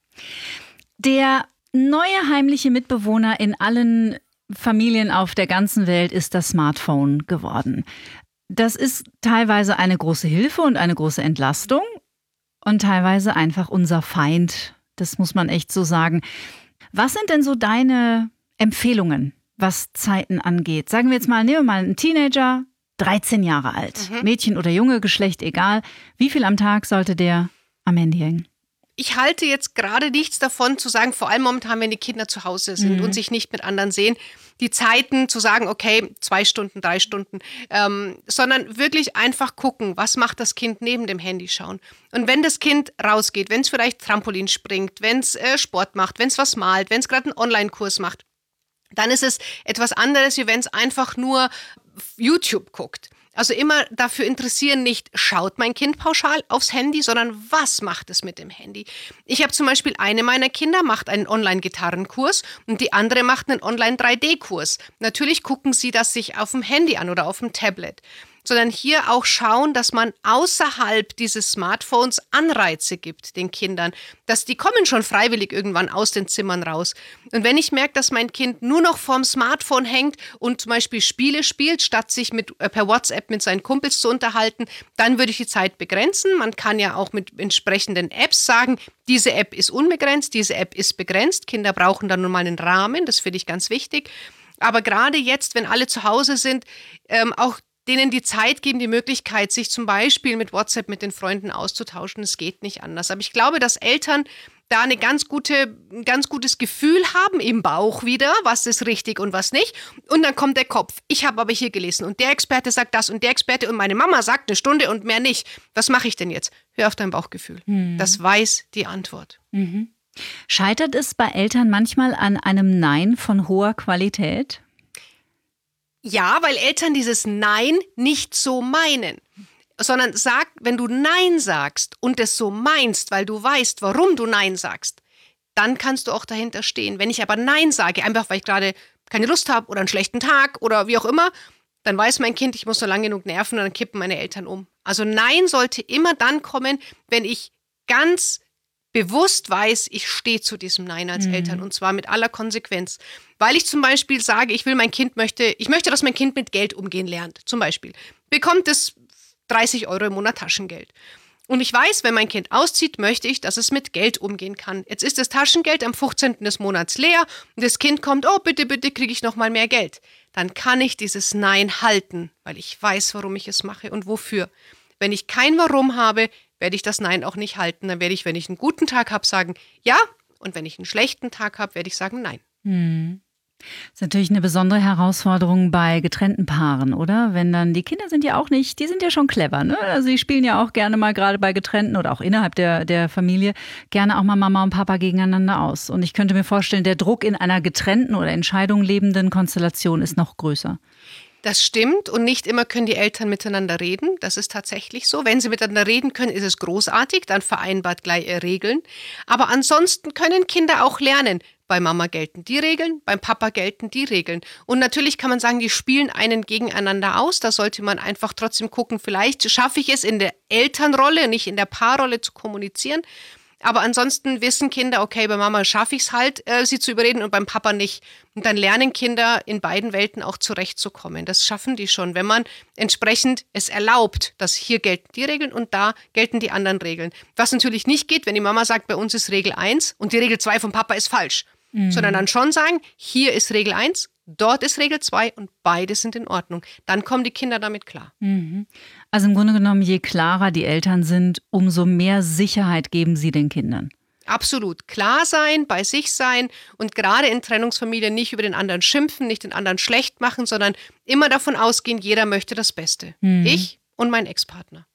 Der neue heimliche Mitbewohner in allen Familien auf der ganzen Welt ist das Smartphone geworden. Das ist teilweise eine große Hilfe und eine große Entlastung und teilweise einfach unser Feind. Das muss man echt so sagen. Was sind denn so deine Empfehlungen, was Zeiten angeht? Sagen wir jetzt mal, nehmen wir mal einen Teenager, dreizehn Jahre alt, mhm. Mädchen oder Junge, Geschlecht egal. Wie viel am Tag sollte der am Handy hängen? Ich halte jetzt gerade nichts davon zu sagen, vor allem momentan, wenn die Kinder zu Hause sind mhm. und sich nicht mit anderen sehen, die Zeiten zu sagen, okay, zwei Stunden, drei Stunden, ähm, sondern wirklich einfach gucken, was macht das Kind neben dem Handy schauen. Und wenn das Kind rausgeht, wenn es vielleicht Trampolin springt, wenn es äh, Sport macht, wenn es was malt, wenn es gerade einen Online-Kurs macht, dann ist es etwas anderes, wie wenn es einfach nur YouTube guckt. Also immer dafür interessieren, nicht schaut mein Kind pauschal aufs Handy, sondern was macht es mit dem Handy? Ich habe zum Beispiel eine meiner Kinder macht einen Online-Gitarrenkurs und die andere macht einen Online-drei D Kurs. Natürlich gucken sie das sich auf dem Handy an oder auf dem Tablet. Sondern hier auch schauen, dass man außerhalb dieses Smartphones Anreize gibt den Kindern, dass die kommen schon freiwillig irgendwann aus den Zimmern raus. Und wenn ich merke, dass mein Kind nur noch vorm Smartphone hängt und zum Beispiel Spiele spielt, statt sich mit, äh, per WhatsApp mit seinen Kumpels zu unterhalten, dann würde ich die Zeit begrenzen. Man kann ja auch mit entsprechenden Apps sagen, diese App ist unbegrenzt, diese App ist begrenzt. Kinder brauchen dann nun mal einen Rahmen, das finde ich ganz wichtig. Aber gerade jetzt, wenn alle zu Hause sind, ähm, auch denen die Zeit geben, die Möglichkeit, sich zum Beispiel mit WhatsApp mit den Freunden auszutauschen. Es geht nicht anders. Aber ich glaube, dass Eltern da eine ganz gute, ein ganz gutes Gefühl haben im Bauch wieder, was ist richtig und was nicht. Und dann kommt der Kopf. Ich habe aber hier gelesen und der Experte sagt das und der Experte und meine Mama sagt eine Stunde und mehr nicht. Was mache ich denn jetzt? Hör auf dein Bauchgefühl. Mhm. Das weiß die Antwort. Mhm. Scheitert es bei Eltern manchmal an einem Nein von hoher Qualität? Ja, weil Eltern dieses Nein nicht so meinen, sondern sag, wenn du Nein sagst und es so meinst, weil du weißt, warum du Nein sagst, dann kannst du auch dahinter stehen. Wenn ich aber Nein sage, einfach weil ich gerade keine Lust habe oder einen schlechten Tag oder wie auch immer, dann weiß mein Kind, ich muss so lange genug nerven und dann kippen meine Eltern um. Also Nein sollte immer dann kommen, wenn ich ganz bewusst weiß, ich stehe zu diesem Nein als mhm. Eltern und zwar mit aller Konsequenz. Weil ich zum Beispiel sage, ich will mein Kind möchte, ich möchte, dass mein Kind mit Geld umgehen lernt. Zum Beispiel bekommt es dreißig Euro im Monat Taschengeld. Und ich weiß, wenn mein Kind auszieht, möchte ich, dass es mit Geld umgehen kann. Jetzt ist das Taschengeld am fünfzehnten des Monats leer und das Kind kommt, oh bitte, bitte kriege ich noch mal mehr Geld. Dann kann ich dieses Nein halten, weil ich weiß, warum ich es mache und wofür. Wenn ich kein Warum habe, werde ich das Nein auch nicht halten. Dann werde ich, wenn ich einen guten Tag habe, sagen ja. Und wenn ich einen schlechten Tag habe, werde ich sagen nein. Hm. Das ist natürlich eine besondere Herausforderung bei getrennten Paaren, oder? Wenn dann, die Kinder sind ja auch nicht, die sind ja schon clever, ne? Also die spielen ja auch gerne mal gerade bei getrennten oder auch innerhalb der, der Familie gerne auch mal Mama und Papa gegeneinander aus. Und ich könnte mir vorstellen, der Druck in einer getrennten oder in Scheidung lebenden Konstellation ist noch größer. Das stimmt und nicht immer können die Eltern miteinander reden. Das ist tatsächlich so. Wenn sie miteinander reden können, ist es großartig, dann vereinbart gleich Regeln. Aber ansonsten können Kinder auch lernen. Bei Mama gelten die Regeln, beim Papa gelten die Regeln. Und natürlich kann man sagen, die spielen einen gegeneinander aus. Da sollte man einfach trotzdem gucken, vielleicht schaffe ich es in der Elternrolle, nicht in der Paarrolle zu kommunizieren. Aber ansonsten wissen Kinder, okay, bei Mama schaffe ich es halt, äh, sie zu überreden und beim Papa nicht. Und dann lernen Kinder in beiden Welten auch zurechtzukommen. Das schaffen die schon, wenn man entsprechend es erlaubt, dass hier gelten die Regeln und da gelten die anderen Regeln. Was natürlich nicht geht, wenn die Mama sagt, bei uns ist Regel eins und die Regel zwei vom Papa ist falsch. Mhm. Sondern dann schon sagen, hier ist Regel eins, dort ist Regel zwei und beide sind in Ordnung. Dann kommen die Kinder damit klar. Mhm. Also im Grunde genommen, je klarer die Eltern sind, umso mehr Sicherheit geben sie den Kindern. Absolut. Klar sein, bei sich sein und gerade in Trennungsfamilien nicht über den anderen schimpfen, nicht den anderen schlecht machen, sondern immer davon ausgehen, jeder möchte das Beste. Mhm. Ich und mein Ex-Partner.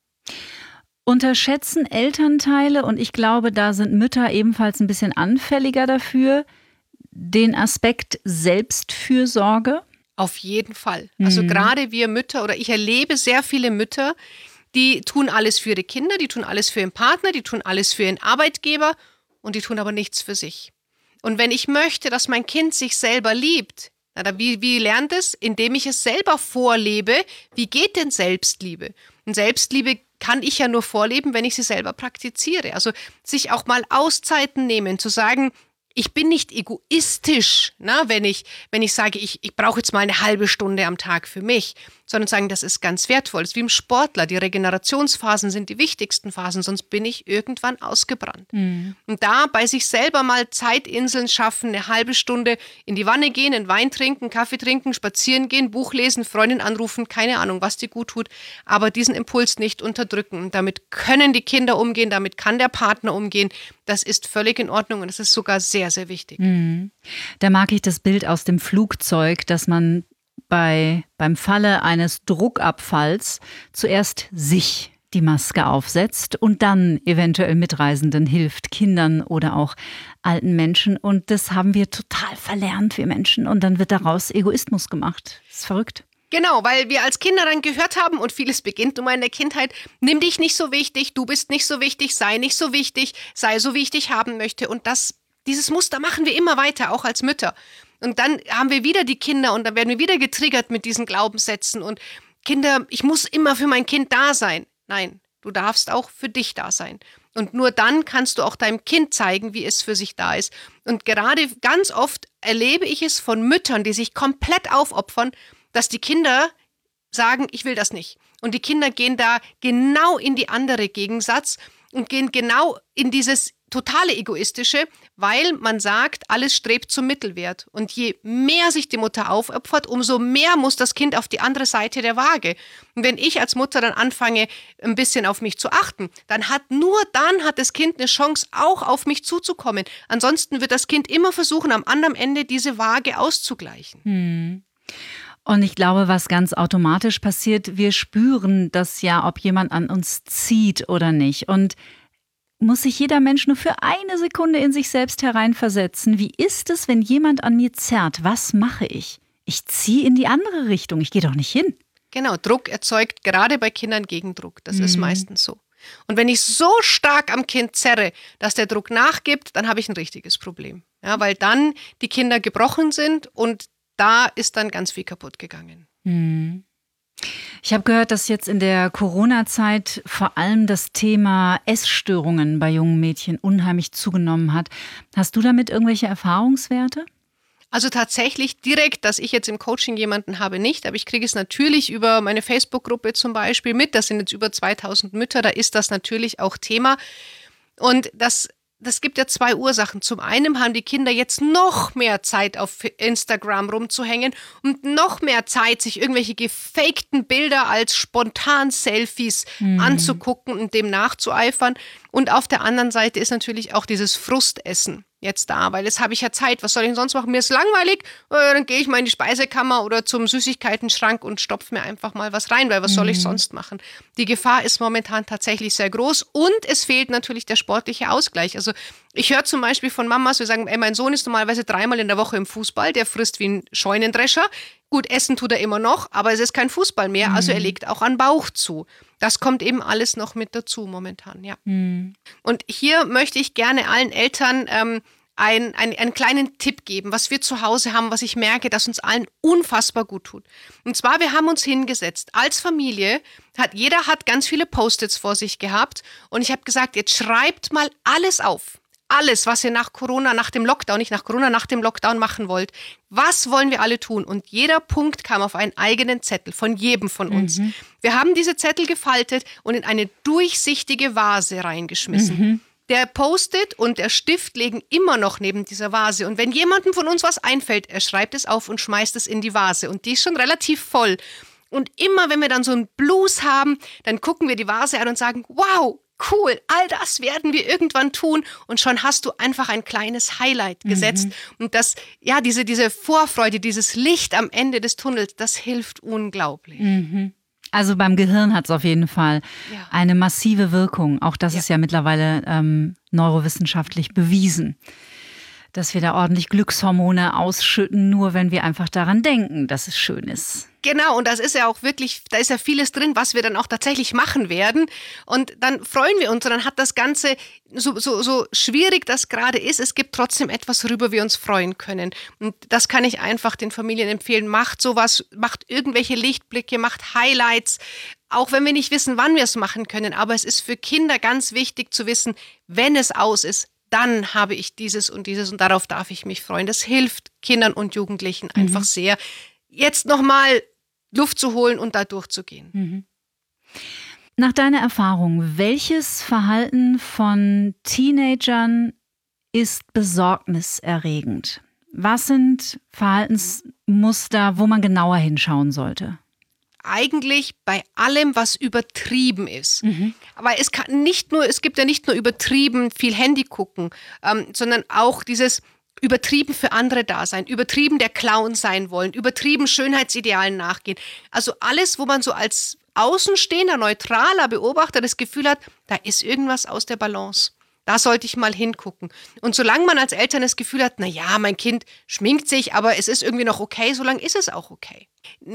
Unterschätzen Elternteile, und ich glaube, da sind Mütter ebenfalls ein bisschen anfälliger dafür, den Aspekt Selbstfürsorge? Auf jeden Fall. Also mhm. gerade wir Mütter, oder ich erlebe sehr viele Mütter, die tun alles für ihre Kinder, die tun alles für ihren Partner, die tun alles für ihren Arbeitgeber und die tun aber nichts für sich. Und wenn ich möchte, dass mein Kind sich selber liebt, na, wie, wie lernt es? Indem ich es selber vorlebe. Wie geht denn Selbstliebe? Und Selbstliebe kann ich ja nur vorleben, wenn ich sie selber praktiziere. Also sich auch mal Auszeiten nehmen, zu sagen, ich bin nicht egoistisch, na, wenn ich, wenn ich sage, ich, ich brauche jetzt mal eine halbe Stunde am Tag für mich, sondern sagen, das ist ganz wertvoll. Das ist wie im Sportler. Die Regenerationsphasen sind die wichtigsten Phasen, sonst bin ich irgendwann ausgebrannt. Mhm. Und da bei sich selber mal Zeitinseln schaffen, eine halbe Stunde in die Wanne gehen, einen Wein trinken, Kaffee trinken, spazieren gehen, Buch lesen, Freundin anrufen, keine Ahnung, was dir gut tut, aber diesen Impuls nicht unterdrücken. Und damit können die Kinder umgehen, damit kann der Partner umgehen. Das ist völlig in Ordnung und das ist sogar sehr, sehr wichtig. Mhm. Da mag ich das Bild aus dem Flugzeug, dass man bei, beim Falle eines Druckabfalls zuerst sich die Maske aufsetzt und dann eventuell Mitreisenden hilft, Kindern oder auch alten Menschen. Und das haben wir total verlernt, wir Menschen. Und dann wird daraus Egoismus gemacht. Das ist verrückt. Genau, weil wir als Kinder dann gehört haben, und vieles beginnt nun mal in der Kindheit, nimm dich nicht so wichtig, du bist nicht so wichtig, sei nicht so wichtig, sei so, wie ich dich haben möchte. Und das, dieses Muster machen wir immer weiter, auch als Mütter. Und dann haben wir wieder die Kinder und dann werden wir wieder getriggert mit diesen Glaubenssätzen. Und Kinder, ich muss immer für mein Kind da sein. Nein, du darfst auch für dich da sein. Und nur dann kannst du auch deinem Kind zeigen, wie es für sich da ist. Und gerade ganz oft erlebe ich es von Müttern, die sich komplett aufopfern, dass die Kinder sagen, ich will das nicht. Und die Kinder gehen da genau in die andere Gegensatz und gehen genau in dieses totale Egoistische, weil man sagt, alles strebt zum Mittelwert. Und je mehr sich die Mutter aufopfert, umso mehr muss das Kind auf die andere Seite der Waage. Und wenn ich als Mutter dann anfange, ein bisschen auf mich zu achten, dann hat nur dann hat das Kind eine Chance, auch auf mich zuzukommen. Ansonsten wird das Kind immer versuchen, am anderen Ende diese Waage auszugleichen. Hm. Und ich glaube, was ganz automatisch passiert, wir spüren das ja, ob jemand an uns zieht oder nicht. Und muss sich jeder Mensch nur für eine Sekunde in sich selbst hereinversetzen. Wie ist es, wenn jemand an mir zerrt? Was mache ich? Ich ziehe in die andere Richtung. Ich gehe doch nicht hin. Genau, Druck erzeugt gerade bei Kindern Gegendruck. Das mhm. ist meistens so. Und wenn ich so stark am Kind zerre, dass der Druck nachgibt, dann habe ich ein richtiges Problem. Ja, weil dann die Kinder gebrochen sind und da ist dann ganz viel kaputt gegangen. Mhm. Ich habe gehört, dass jetzt in der Corona-Zeit vor allem das Thema Essstörungen bei jungen Mädchen unheimlich zugenommen hat. Hast du damit irgendwelche Erfahrungswerte? Also tatsächlich direkt, dass ich jetzt im Coaching jemanden habe, nicht. Aber ich kriege es natürlich über meine Facebook-Gruppe zum Beispiel mit. Das sind jetzt über zweitausend Mütter, da ist das natürlich auch Thema. Und das Das gibt ja zwei Ursachen. Zum einen haben die Kinder jetzt noch mehr Zeit auf Instagram rumzuhängen und noch mehr Zeit, sich irgendwelche gefakten Bilder als Spontan-Selfies mhm. anzugucken und dem nachzueifern. Und auf der anderen Seite ist natürlich auch dieses Frustessen jetzt da, weil jetzt habe ich ja Zeit, was soll ich denn sonst machen? Mir ist langweilig, äh, dann gehe ich mal in die Speisekammer oder zum Süßigkeitenschrank und stopfe mir einfach mal was rein, weil was soll ich sonst machen? Die Gefahr ist momentan tatsächlich sehr groß und es fehlt natürlich der sportliche Ausgleich. Also ich höre zum Beispiel von Mamas, wir sagen, ey, mein Sohn ist normalerweise dreimal in der Woche im Fußball, der frisst wie ein Scheunendrescher. Gut, essen tut er immer noch, aber es ist kein Fußball mehr, also er legt auch an Bauch zu. Das kommt eben alles noch mit dazu momentan, ja. Mhm. Und hier möchte ich gerne allen Eltern ähm, ein, ein, einen kleinen Tipp geben, was wir zu Hause haben, was ich merke, dass uns allen unfassbar gut tut. Und zwar, wir haben uns hingesetzt als Familie, hat, jeder hat ganz viele Post-its vor sich gehabt und ich habe gesagt, jetzt schreibt mal alles auf. Alles, was ihr nach Corona, nach dem Lockdown, nicht nach Corona, nach dem Lockdown machen wollt. Was wollen wir alle tun? Und jeder Punkt kam auf einen eigenen Zettel von jedem von uns. Mhm. Wir haben diese Zettel gefaltet und in eine durchsichtige Vase reingeschmissen. Mhm. Der Post-it und der Stift liegen immer noch neben dieser Vase. Und wenn jemandem von uns was einfällt, er schreibt es auf und schmeißt es in die Vase. Und die ist schon relativ voll. Und immer, wenn wir dann so einen Blues haben, dann gucken wir die Vase an und sagen, wow, cool, all das werden wir irgendwann tun. Und schon hast du einfach ein kleines Highlight gesetzt. Mhm. Und das, ja, diese, diese Vorfreude, dieses Licht am Ende des Tunnels, das hilft unglaublich. Mhm. Also beim Gehirn hat es auf jeden Fall ja. eine massive Wirkung. Auch das ja. ist ja mittlerweile ähm, neurowissenschaftlich bewiesen, dass wir da ordentlich Glückshormone ausschütten, nur wenn wir einfach daran denken, dass es schön ist. Genau, und das ist ja auch wirklich, da ist ja vieles drin, was wir dann auch tatsächlich machen werden. Und dann freuen wir uns und dann hat das Ganze, so, so, so schwierig das gerade ist, es gibt trotzdem etwas, worüber wir uns freuen können. Und das kann ich einfach den Familien empfehlen. Macht sowas, macht irgendwelche Lichtblicke, macht Highlights, auch wenn wir nicht wissen, wann wir es machen können. Aber es ist für Kinder ganz wichtig zu wissen, wenn es aus ist, dann habe ich dieses und dieses und darauf darf ich mich freuen. Das hilft Kindern und Jugendlichen einfach mhm. sehr. Jetzt nochmal Luft zu holen und da durchzugehen. Mhm. Nach deiner Erfahrung, welches Verhalten von Teenagern ist besorgniserregend? Was sind Verhaltensmuster, wo man genauer hinschauen sollte? Eigentlich bei allem, was übertrieben ist. Mhm. Aber es kann nicht nur, es gibt ja nicht nur übertrieben viel Handy gucken, ähm, sondern auch dieses übertrieben für andere da sein, übertrieben der Clown sein wollen, übertrieben Schönheitsidealen nachgehen. Also alles, wo man so als außenstehender, neutraler Beobachter das Gefühl hat, da ist irgendwas aus der Balance. Da sollte ich mal hingucken. Und solange man als Eltern das Gefühl hat, na ja, mein Kind schminkt sich, aber es ist irgendwie noch okay, solange ist es auch okay.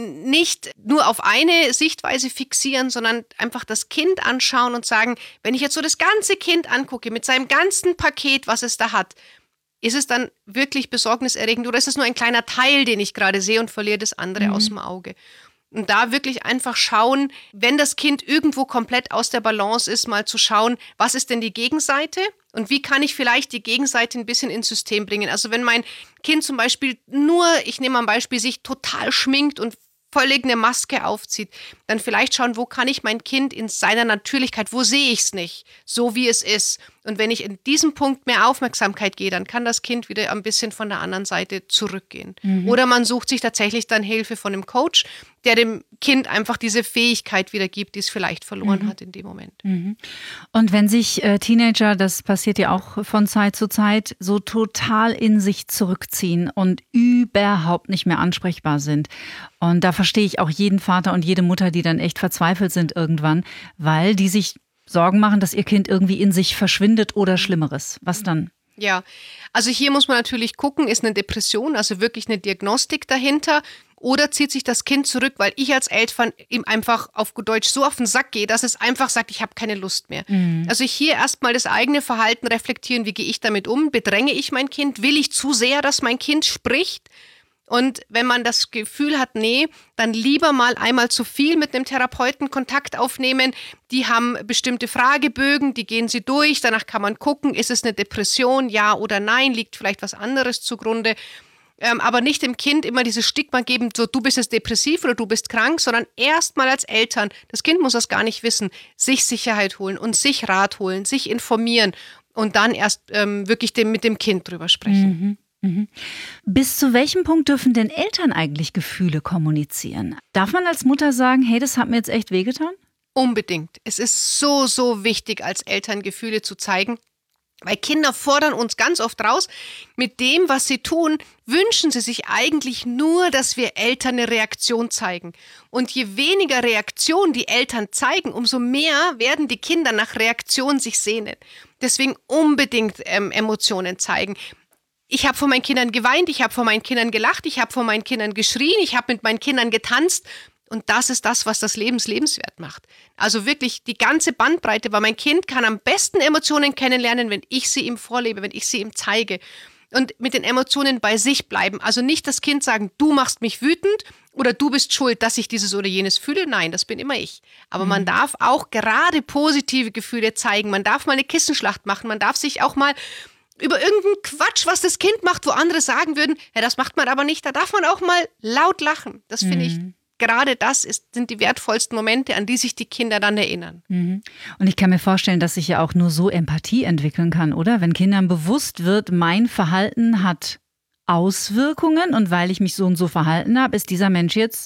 Nicht nur auf eine Sichtweise fixieren, sondern einfach das Kind anschauen und sagen, wenn ich jetzt so das ganze Kind angucke, mit seinem ganzen Paket, was es da hat, ist es dann wirklich besorgniserregend oder ist es nur ein kleiner Teil, den ich gerade sehe und verliere das andere mhm. aus dem Auge? Und da wirklich einfach schauen, wenn das Kind irgendwo komplett aus der Balance ist, mal zu schauen, was ist denn die Gegenseite und wie kann ich vielleicht die Gegenseite ein bisschen ins System bringen. Also wenn mein Kind zum Beispiel nur, ich nehme mal ein Beispiel, sich total schminkt und völlig eine Maske aufzieht, dann vielleicht schauen, wo kann ich mein Kind in seiner Natürlichkeit, wo sehe ich es nicht, so wie es ist. Und wenn ich in diesem Punkt mehr Aufmerksamkeit gehe, dann kann das Kind wieder ein bisschen von der anderen Seite zurückgehen. Mhm. Oder man sucht sich tatsächlich dann Hilfe von einem Coach, der dem Kind einfach diese Fähigkeit wieder gibt, die es vielleicht verloren mhm. hat in dem Moment. Mhm. Und wenn sich äh, Teenager, das passiert ja auch von Zeit zu Zeit, so total in sich zurückziehen und überhaupt nicht mehr ansprechbar sind. Und da verstehe ich auch jeden Vater und jede Mutter, die dann echt verzweifelt sind irgendwann, weil die sich Sorgen machen, dass ihr Kind irgendwie in sich verschwindet oder Schlimmeres. Was dann? Ja, also hier muss man natürlich gucken, ist eine Depression, also wirklich eine Diagnostik dahinter? Oder zieht sich das Kind zurück, weil ich als Eltern ihm einfach auf gut Deutsch so auf den Sack gehe, dass es einfach sagt, ich habe keine Lust mehr. Mhm. Also hier erstmal das eigene Verhalten reflektieren, wie gehe ich damit um? Bedränge ich mein Kind? Will ich zu sehr, dass mein Kind spricht? Und wenn man das Gefühl hat, nee, dann lieber mal einmal zu viel mit einem Therapeuten Kontakt aufnehmen. Die haben bestimmte Fragebögen, die gehen sie durch. Danach kann man gucken, ist es eine Depression, ja oder nein, liegt vielleicht was anderes zugrunde. Ähm, aber nicht dem Kind immer dieses Stigma geben, so du bist jetzt depressiv oder du bist krank, sondern erstmal als Eltern, das Kind muss das gar nicht wissen, sich Sicherheit holen und sich Rat holen, sich informieren und dann erst ähm, wirklich dem, mit dem Kind drüber sprechen. Mhm. Mhm. Bis zu welchem Punkt dürfen denn Eltern eigentlich Gefühle kommunizieren? Darf man als Mutter sagen, hey, das hat mir jetzt echt wehgetan? Unbedingt. Es ist so, so wichtig, als Eltern Gefühle zu zeigen. Weil Kinder fordern uns ganz oft raus, mit dem, was sie tun, wünschen sie sich eigentlich nur, dass wir Eltern eine Reaktion zeigen. Und je weniger Reaktion die Eltern zeigen, umso mehr werden die Kinder nach Reaktion sich sehnen. Deswegen unbedingt ähm, Emotionen zeigen. Ich habe vor meinen Kindern geweint, ich habe vor meinen Kindern gelacht, ich habe vor meinen Kindern geschrien, ich habe mit meinen Kindern getanzt. Und das ist das, was das Leben lebenswert macht. Also wirklich die ganze Bandbreite, weil mein Kind kann am besten Emotionen kennenlernen, wenn ich sie ihm vorlebe, wenn ich sie ihm zeige. Und mit den Emotionen bei sich bleiben. Also nicht das Kind sagen, du machst mich wütend oder du bist schuld, dass ich dieses oder jenes fühle. Nein, das bin immer ich. Aber mhm. man darf auch gerade positive Gefühle zeigen. Man darf mal eine Kissenschlacht machen. Man darf sich auch mal über irgendeinen Quatsch, was das Kind macht, wo andere sagen würden, ja, das macht man aber nicht. Da darf man auch mal laut lachen. Das finde ich. Gerade das ist, sind die wertvollsten Momente, an die sich die Kinder dann erinnern. Mhm. Und ich kann mir vorstellen, dass sich ja auch nur so Empathie entwickeln kann, oder? Wenn Kindern bewusst wird, mein Verhalten hat Auswirkungen und weil ich mich so und so verhalten habe, ist dieser Mensch jetzt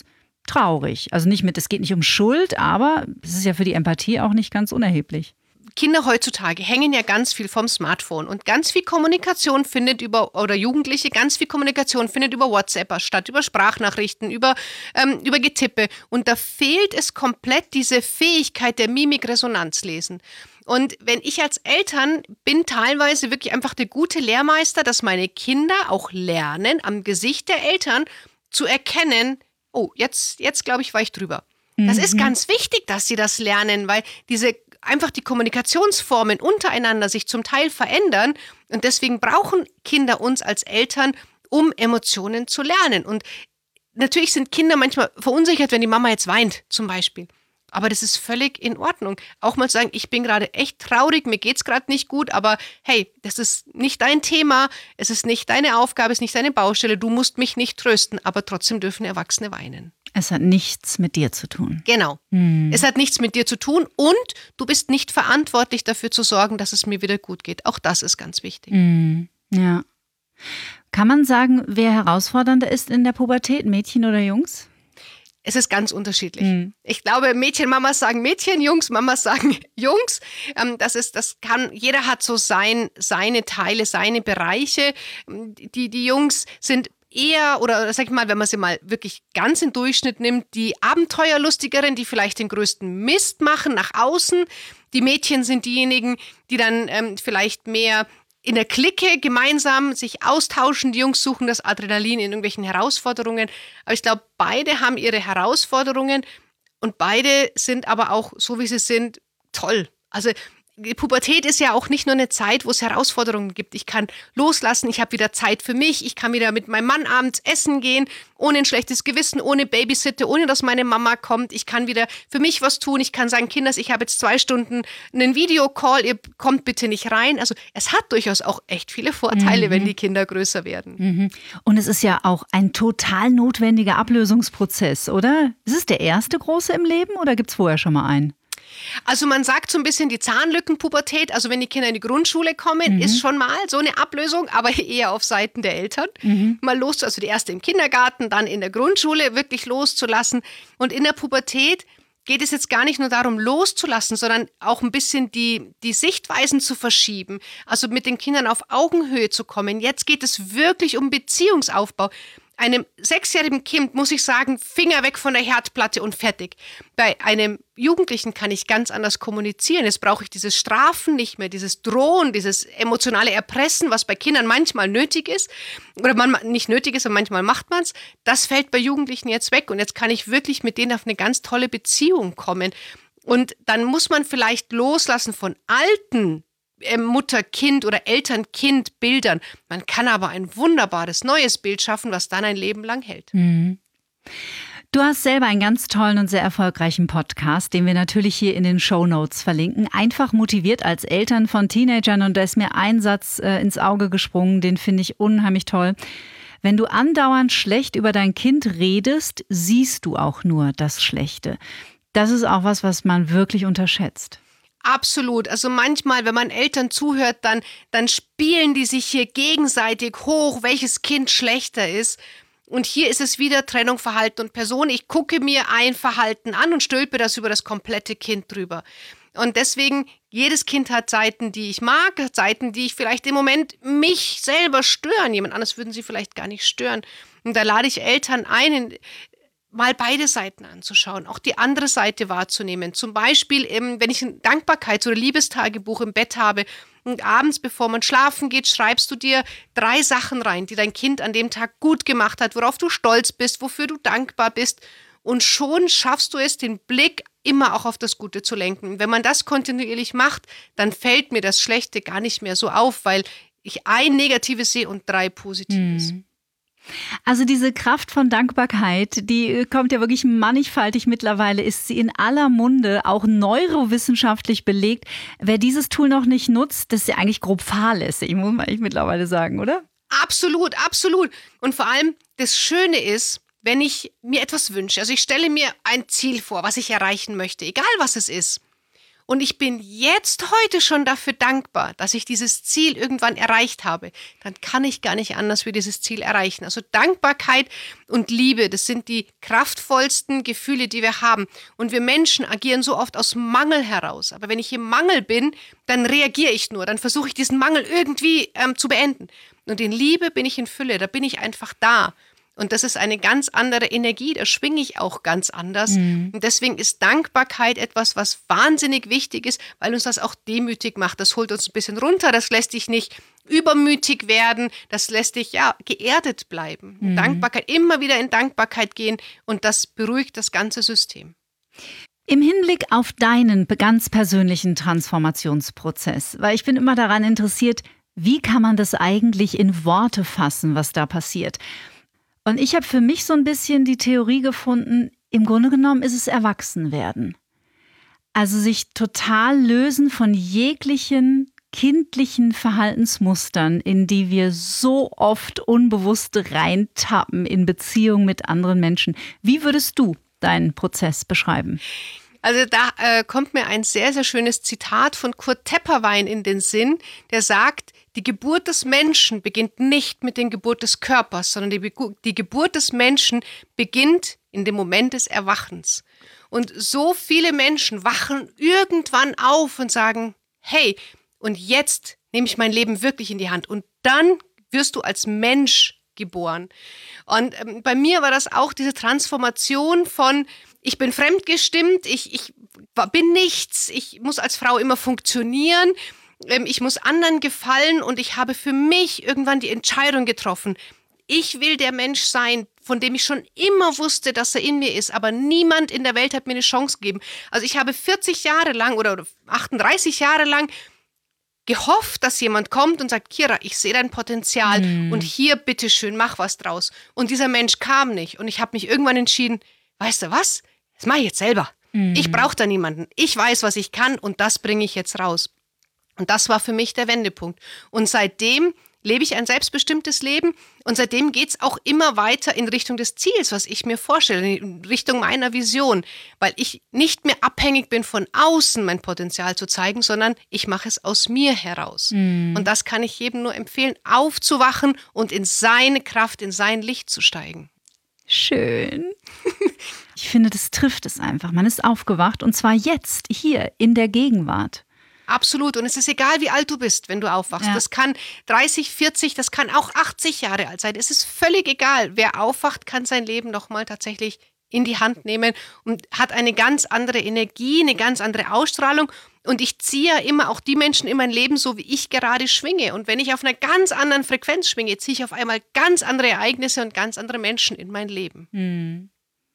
traurig. Also nicht mit, es geht nicht um Schuld, aber es ist ja für die Empathie auch nicht ganz unerheblich. Kinder heutzutage hängen ja ganz viel vom Smartphone und ganz viel Kommunikation findet über, oder Jugendliche, ganz viel Kommunikation findet über WhatsApp statt, über Sprachnachrichten, über, ähm, über Getippe. Und da fehlt es komplett diese Fähigkeit der Mimikresonanzlesen. Und wenn ich als Eltern bin teilweise wirklich einfach der gute Lehrmeister, dass meine Kinder auch lernen, am Gesicht der Eltern zu erkennen, oh, jetzt, jetzt glaube ich, war ich drüber. Das ist ganz wichtig, dass sie das lernen, weil diese einfach die Kommunikationsformen untereinander sich zum Teil verändern und deswegen brauchen Kinder uns als Eltern, um Emotionen zu lernen. Und natürlich sind Kinder manchmal verunsichert, wenn die Mama jetzt weint, zum Beispiel. Aber das ist völlig in Ordnung. Auch mal zu sagen, ich bin gerade echt traurig, mir geht's gerade nicht gut, aber hey, das ist nicht dein Thema, es ist nicht deine Aufgabe, es ist nicht deine Baustelle, du musst mich nicht trösten, aber trotzdem dürfen Erwachsene weinen. Es hat nichts mit dir zu tun. Genau. Hm. Es hat nichts mit dir zu tun und du bist nicht verantwortlich dafür zu sorgen, dass es mir wieder gut geht. Auch das ist ganz wichtig. Hm. Ja. Kann man sagen, wer herausfordernder ist in der Pubertät, Mädchen oder Jungs? Es ist ganz unterschiedlich. Mhm. Ich glaube, Mädchenmamas sagen Mädchen, Jungs, Mamas sagen Jungs. Ähm, das ist, das kann, jeder hat so sein, seine Teile, seine Bereiche. Die, die Jungs sind eher, oder sag ich mal, wenn man sie mal wirklich ganz in Durchschnitt nimmt, die Abenteuerlustigeren, die vielleicht den größten Mist machen nach außen. Die Mädchen sind diejenigen, die dann ähm, vielleicht mehr in der Clique gemeinsam sich austauschen. Die Jungs suchen das Adrenalin in irgendwelchen Herausforderungen. Aber ich glaube, beide haben ihre Herausforderungen und beide sind aber auch, so wie sie sind, toll. Also die Pubertät ist ja auch nicht nur eine Zeit, wo es Herausforderungen gibt. Ich kann loslassen, ich habe wieder Zeit für mich, ich kann wieder mit meinem Mann abends essen gehen, ohne ein schlechtes Gewissen, ohne Babysitter, ohne dass meine Mama kommt. Ich kann wieder für mich was tun. Ich kann sagen, Kinders, ich habe jetzt zwei Stunden einen Videocall, ihr kommt bitte nicht rein. Also es hat durchaus auch echt viele Vorteile, mhm. wenn die Kinder größer werden. Mhm. Und es ist ja auch ein total notwendiger Ablösungsprozess, oder? Ist es der erste große im Leben oder gibt es vorher schon mal einen? Also man sagt so ein bisschen die Zahnlückenpubertät, also wenn die Kinder in die Grundschule kommen, mhm. ist schon mal so eine Ablösung, aber eher auf Seiten der Eltern. Mhm. Mal los, also die erste im Kindergarten, dann in der Grundschule wirklich loszulassen. Und in der Pubertät geht es jetzt gar nicht nur darum, loszulassen, sondern auch ein bisschen die, die Sichtweisen zu verschieben. Also mit den Kindern auf Augenhöhe zu kommen. Jetzt geht es wirklich um Beziehungsaufbau. Einem sechsjährigen Kind muss ich sagen, Finger weg von der Herdplatte und fertig. Bei einem Jugendlichen kann ich ganz anders kommunizieren. Jetzt brauche ich dieses Strafen nicht mehr, dieses Drohen, dieses emotionale Erpressen, was bei Kindern manchmal nötig ist. Oder man, nicht nötig ist, aber manchmal macht man es. Das fällt bei Jugendlichen jetzt weg. Und jetzt kann ich wirklich mit denen auf eine ganz tolle Beziehung kommen. Und dann muss man vielleicht loslassen von alten Mutter-Kind- oder Eltern-Kind-Bildern. Man kann aber ein wunderbares neues Bild schaffen, was dann ein Leben lang hält. Mhm. Du hast selber einen ganz tollen und sehr erfolgreichen Podcast, den wir natürlich hier in den Shownotes verlinken. Einfach motiviert als Eltern von Teenagern. Und da ist mir ein Satz äh, ins Auge gesprungen, den finde ich unheimlich toll. Wenn du andauernd schlecht über dein Kind redest, siehst du auch nur das Schlechte. Das ist auch was, was man wirklich unterschätzt. Absolut. Also manchmal, wenn man Eltern zuhört, dann, dann spielen die sich hier gegenseitig hoch, welches Kind schlechter ist. Und hier ist es wieder Trennung, Verhalten und Person. Ich gucke mir ein Verhalten an und stülpe das über das komplette Kind drüber. Und deswegen, jedes Kind hat Seiten, die ich mag, Seiten, die ich vielleicht im Moment mich selber stören. Jemand anderes würden sie vielleicht gar nicht stören. Und da lade ich Eltern ein, in, mal beide Seiten anzuschauen, auch die andere Seite wahrzunehmen. Zum Beispiel, wenn ich ein Dankbarkeits- oder Liebestagebuch im Bett habe und abends, bevor man schlafen geht, schreibst du dir drei Sachen rein, die dein Kind an dem Tag gut gemacht hat, worauf du stolz bist, wofür du dankbar bist. Und schon schaffst du es, den Blick immer auch auf das Gute zu lenken. Wenn man das kontinuierlich macht, dann fällt mir das Schlechte gar nicht mehr so auf, weil ich ein Negatives sehe und drei Positives. Mhm. Also diese Kraft von Dankbarkeit, die kommt ja wirklich mannigfaltig. Mittlerweile ist sie in aller Munde, auch neurowissenschaftlich belegt. Wer dieses Tool noch nicht nutzt, das ist ja eigentlich grob fahrlässig, muss man eigentlich mittlerweile sagen, oder? Absolut, absolut. Und vor allem, das Schöne ist, wenn ich mir etwas wünsche, also ich stelle mir ein Ziel vor, was ich erreichen möchte, egal was es ist. und ich bin jetzt heute schon dafür dankbar, dass ich dieses Ziel irgendwann erreicht habe, dann kann ich gar nicht anders wie dieses Ziel erreichen. Also Dankbarkeit und Liebe, das sind die kraftvollsten Gefühle, die wir haben. Und wir Menschen agieren so oft aus Mangel heraus. Aber wenn ich im Mangel bin, dann reagiere ich nur, dann versuche ich diesen Mangel irgendwie ähm, zu beenden. Und in Liebe bin ich in Fülle, da bin ich einfach da. Und das ist eine ganz andere Energie, da schwinge ich auch ganz anders. Mhm. Und deswegen ist Dankbarkeit etwas, was wahnsinnig wichtig ist, weil uns das auch demütig macht. Das holt uns ein bisschen runter, das lässt dich nicht übermütig werden, das lässt dich ja geerdet bleiben. Mhm. Dankbarkeit, immer wieder in Dankbarkeit gehen und das beruhigt das ganze System. Im Hinblick auf deinen ganz persönlichen Transformationsprozess, weil ich bin immer daran interessiert, wie kann man das eigentlich in Worte fassen, was da passiert? Und ich habe für mich so ein bisschen die Theorie gefunden, im Grunde genommen ist es Erwachsenwerden. Also sich total lösen von jeglichen kindlichen Verhaltensmustern, in die wir so oft unbewusst reintappen in Beziehungen mit anderen Menschen. Wie würdest du deinen Prozess beschreiben? Also da äh, kommt mir ein sehr, sehr schönes Zitat von Kurt Tepperwein in den Sinn, der sagt, die Geburt des Menschen beginnt nicht mit der Geburt des Körpers, sondern die, Be- die Geburt des Menschen beginnt in dem Moment des Erwachens. Und so viele Menschen wachen irgendwann auf und sagen, hey, und jetzt nehme ich mein Leben wirklich in die Hand. Und dann wirst du als Mensch geboren. Und ähm, bei mir war das auch diese Transformation von, ich bin fremdgestimmt, ich, ich bin nichts, ich muss als Frau immer funktionieren, ähm, ich muss anderen gefallen und ich habe für mich irgendwann die Entscheidung getroffen, ich will der Mensch sein, von dem ich schon immer wusste, dass er in mir ist, aber niemand in der Welt hat mir eine Chance gegeben. Also ich habe vierzig Jahre lang oder achtunddreißig Jahre lang gehofft, dass jemand kommt und sagt, Kira, ich sehe dein Potenzial mm. und hier, bitteschön, mach was draus. Und dieser Mensch kam nicht und ich habe mich irgendwann entschieden, weißt du was, das mache ich jetzt selber. Mm. Ich brauche da niemanden. Ich weiß, was ich kann und das bringe ich jetzt raus. Und das war für mich der Wendepunkt. Und seitdem lebe ich ein selbstbestimmtes Leben und seitdem geht es auch immer weiter in Richtung des Ziels, was ich mir vorstelle, in Richtung meiner Vision, weil ich nicht mehr abhängig bin von außen, mein Potenzial zu zeigen, sondern ich mache es aus mir heraus. Mm. Und das kann ich jedem nur empfehlen, aufzuwachen und in seine Kraft, in sein Licht zu steigen. Schön. Ich finde, das trifft es einfach. Man ist aufgewacht und zwar jetzt, hier, in der Gegenwart. Absolut. Und es ist egal, wie alt du bist, wenn du aufwachst. Ja. Das kann dreißig, vierzig, das kann auch achtzig Jahre alt sein. Es ist völlig egal. Wer aufwacht, kann sein Leben nochmal tatsächlich in die Hand nehmen und hat eine ganz andere Energie, eine ganz andere Ausstrahlung. Und ich ziehe ja immer auch die Menschen in mein Leben, so wie ich gerade schwinge. Und wenn ich auf einer ganz anderen Frequenz schwinge, ziehe ich auf einmal ganz andere Ereignisse und ganz andere Menschen in mein Leben. Hm.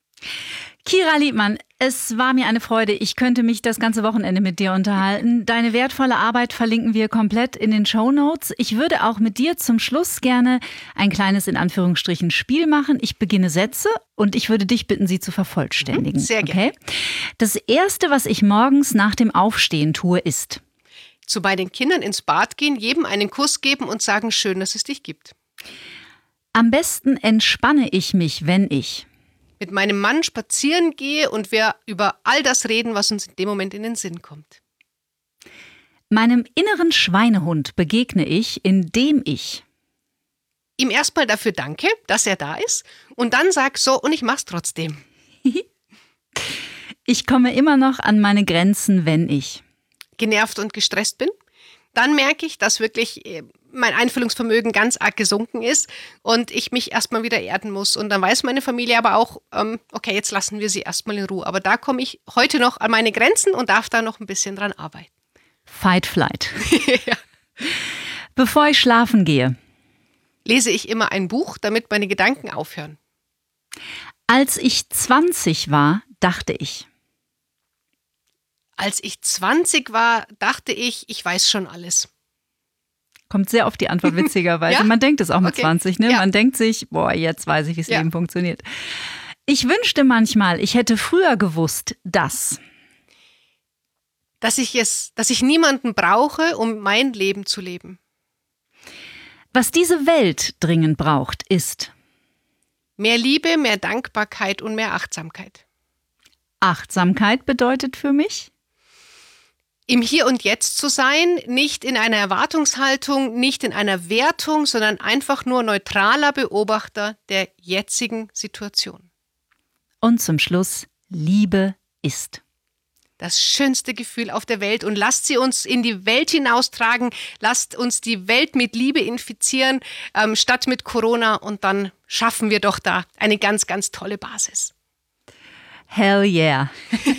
Kira Liebmann, es war mir eine Freude. Ich könnte mich das ganze Wochenende mit dir unterhalten. Deine wertvolle Arbeit verlinken wir komplett in den Shownotes. Ich würde auch mit dir zum Schluss gerne ein kleines, in Anführungsstrichen, Spiel machen. Ich beginne Sätze und ich würde dich bitten, sie zu vervollständigen. Sehr gerne. Okay? Das Erste, was ich morgens nach dem Aufstehen tue, ist: Zu beiden Kindern ins Bad gehen, jedem einen Kuss geben und sagen, schön, dass es dich gibt. Am besten entspanne ich mich, wenn ich mit meinem Mann spazieren gehe und wir über all das reden, was uns in dem Moment in den Sinn kommt. Meinem inneren Schweinehund begegne ich, indem ich ihm erstmal dafür danke, dass er da ist und dann sag so, und ich mach's trotzdem. Ich komme immer noch an meine Grenzen, wenn ich genervt und gestresst bin. Dann merke ich, dass wirklich mein Einfühlungsvermögen ganz arg gesunken ist und ich mich erstmal wieder erden muss. Und dann weiß meine Familie aber auch, ähm, okay, jetzt lassen wir sie erstmal in Ruhe. Aber da komme ich heute noch an meine Grenzen und darf da noch ein bisschen dran arbeiten. Fight, Flight. Ja. Bevor ich schlafen gehe, lese ich immer ein Buch, damit meine Gedanken aufhören. Als ich zwanzig war, dachte ich. Als ich zwanzig war, dachte ich, ich weiß schon alles. Kommt sehr oft die Antwort, witzigerweise. Ja? Man denkt es auch mit okay. zwanzig, ne? Ja. Man denkt sich, boah, jetzt weiß ich, wie das ja. Leben funktioniert. Ich wünschte manchmal, ich hätte früher gewusst, dass... Dass ich es, dass ich niemanden brauche, um mein Leben zu leben. Was diese Welt dringend braucht, ist... mehr Liebe, mehr Dankbarkeit und mehr Achtsamkeit. Achtsamkeit bedeutet für mich... im Hier und Jetzt zu sein, nicht in einer Erwartungshaltung, nicht in einer Wertung, sondern einfach nur neutraler Beobachter der jetzigen Situation. Und zum Schluss, Liebe ist das schönste Gefühl auf der Welt und lasst sie uns in die Welt hinaustragen, lasst uns die Welt mit Liebe infizieren, ähm, statt mit Corona und dann schaffen wir doch da eine ganz, ganz tolle Basis. Hell yeah.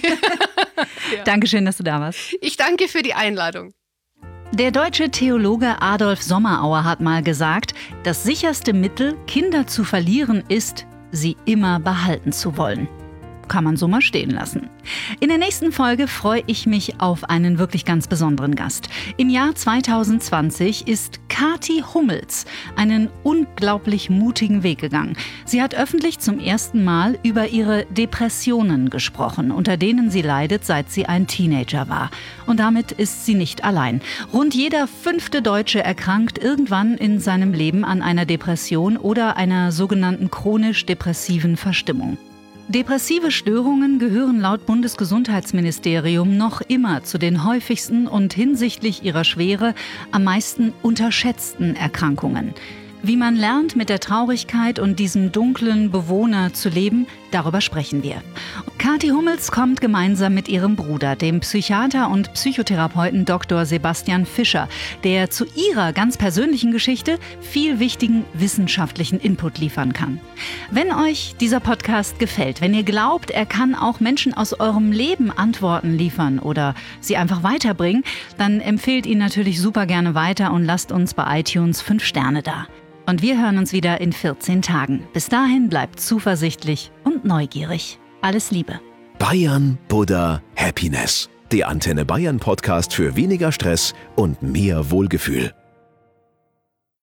Ja. Dankeschön, dass du da warst. Ich danke für die Einladung. Der deutsche Theologe Adolf Sommerauer hat mal gesagt, das sicherste Mittel, Kinder zu verlieren, ist, sie immer behalten zu wollen. Kann man so mal stehen lassen. In der nächsten Folge freue ich mich auf einen wirklich ganz besonderen Gast. Im Jahr zwanzig zwanzig ist Kathi Hummels einen unglaublich mutigen Weg gegangen. Sie hat öffentlich zum ersten Mal über ihre Depressionen gesprochen, unter denen sie leidet, seit sie ein Teenager war. Und damit ist sie nicht allein. Rund jeder fünfte Deutsche erkrankt irgendwann in seinem Leben an einer Depression oder einer sogenannten chronisch-depressiven Verstimmung. Depressive Störungen gehören laut Bundesgesundheitsministerium noch immer zu den häufigsten und hinsichtlich ihrer Schwere am meisten unterschätzten Erkrankungen. Wie man lernt, mit der Traurigkeit und diesem dunklen Bewohner zu leben, darüber sprechen wir. Kathi Hummels kommt gemeinsam mit ihrem Bruder, dem Psychiater und Psychotherapeuten Doktor Sebastian Fischer, der zu ihrer ganz persönlichen Geschichte viel wichtigen wissenschaftlichen Input liefern kann. Wenn euch dieser Podcast gefällt, wenn ihr glaubt, er kann auch Menschen aus eurem Leben Antworten liefern oder sie einfach weiterbringen, dann empfehlt ihn natürlich super gerne weiter und lasst uns bei iTunes fünf Sterne da. Und wir hören uns wieder in vierzehn Tagen. Bis dahin bleibt zuversichtlich und neugierig. Alles Liebe. Bayern Buddha Happiness. Der Antenne Bayern Podcast für weniger Stress und mehr Wohlgefühl.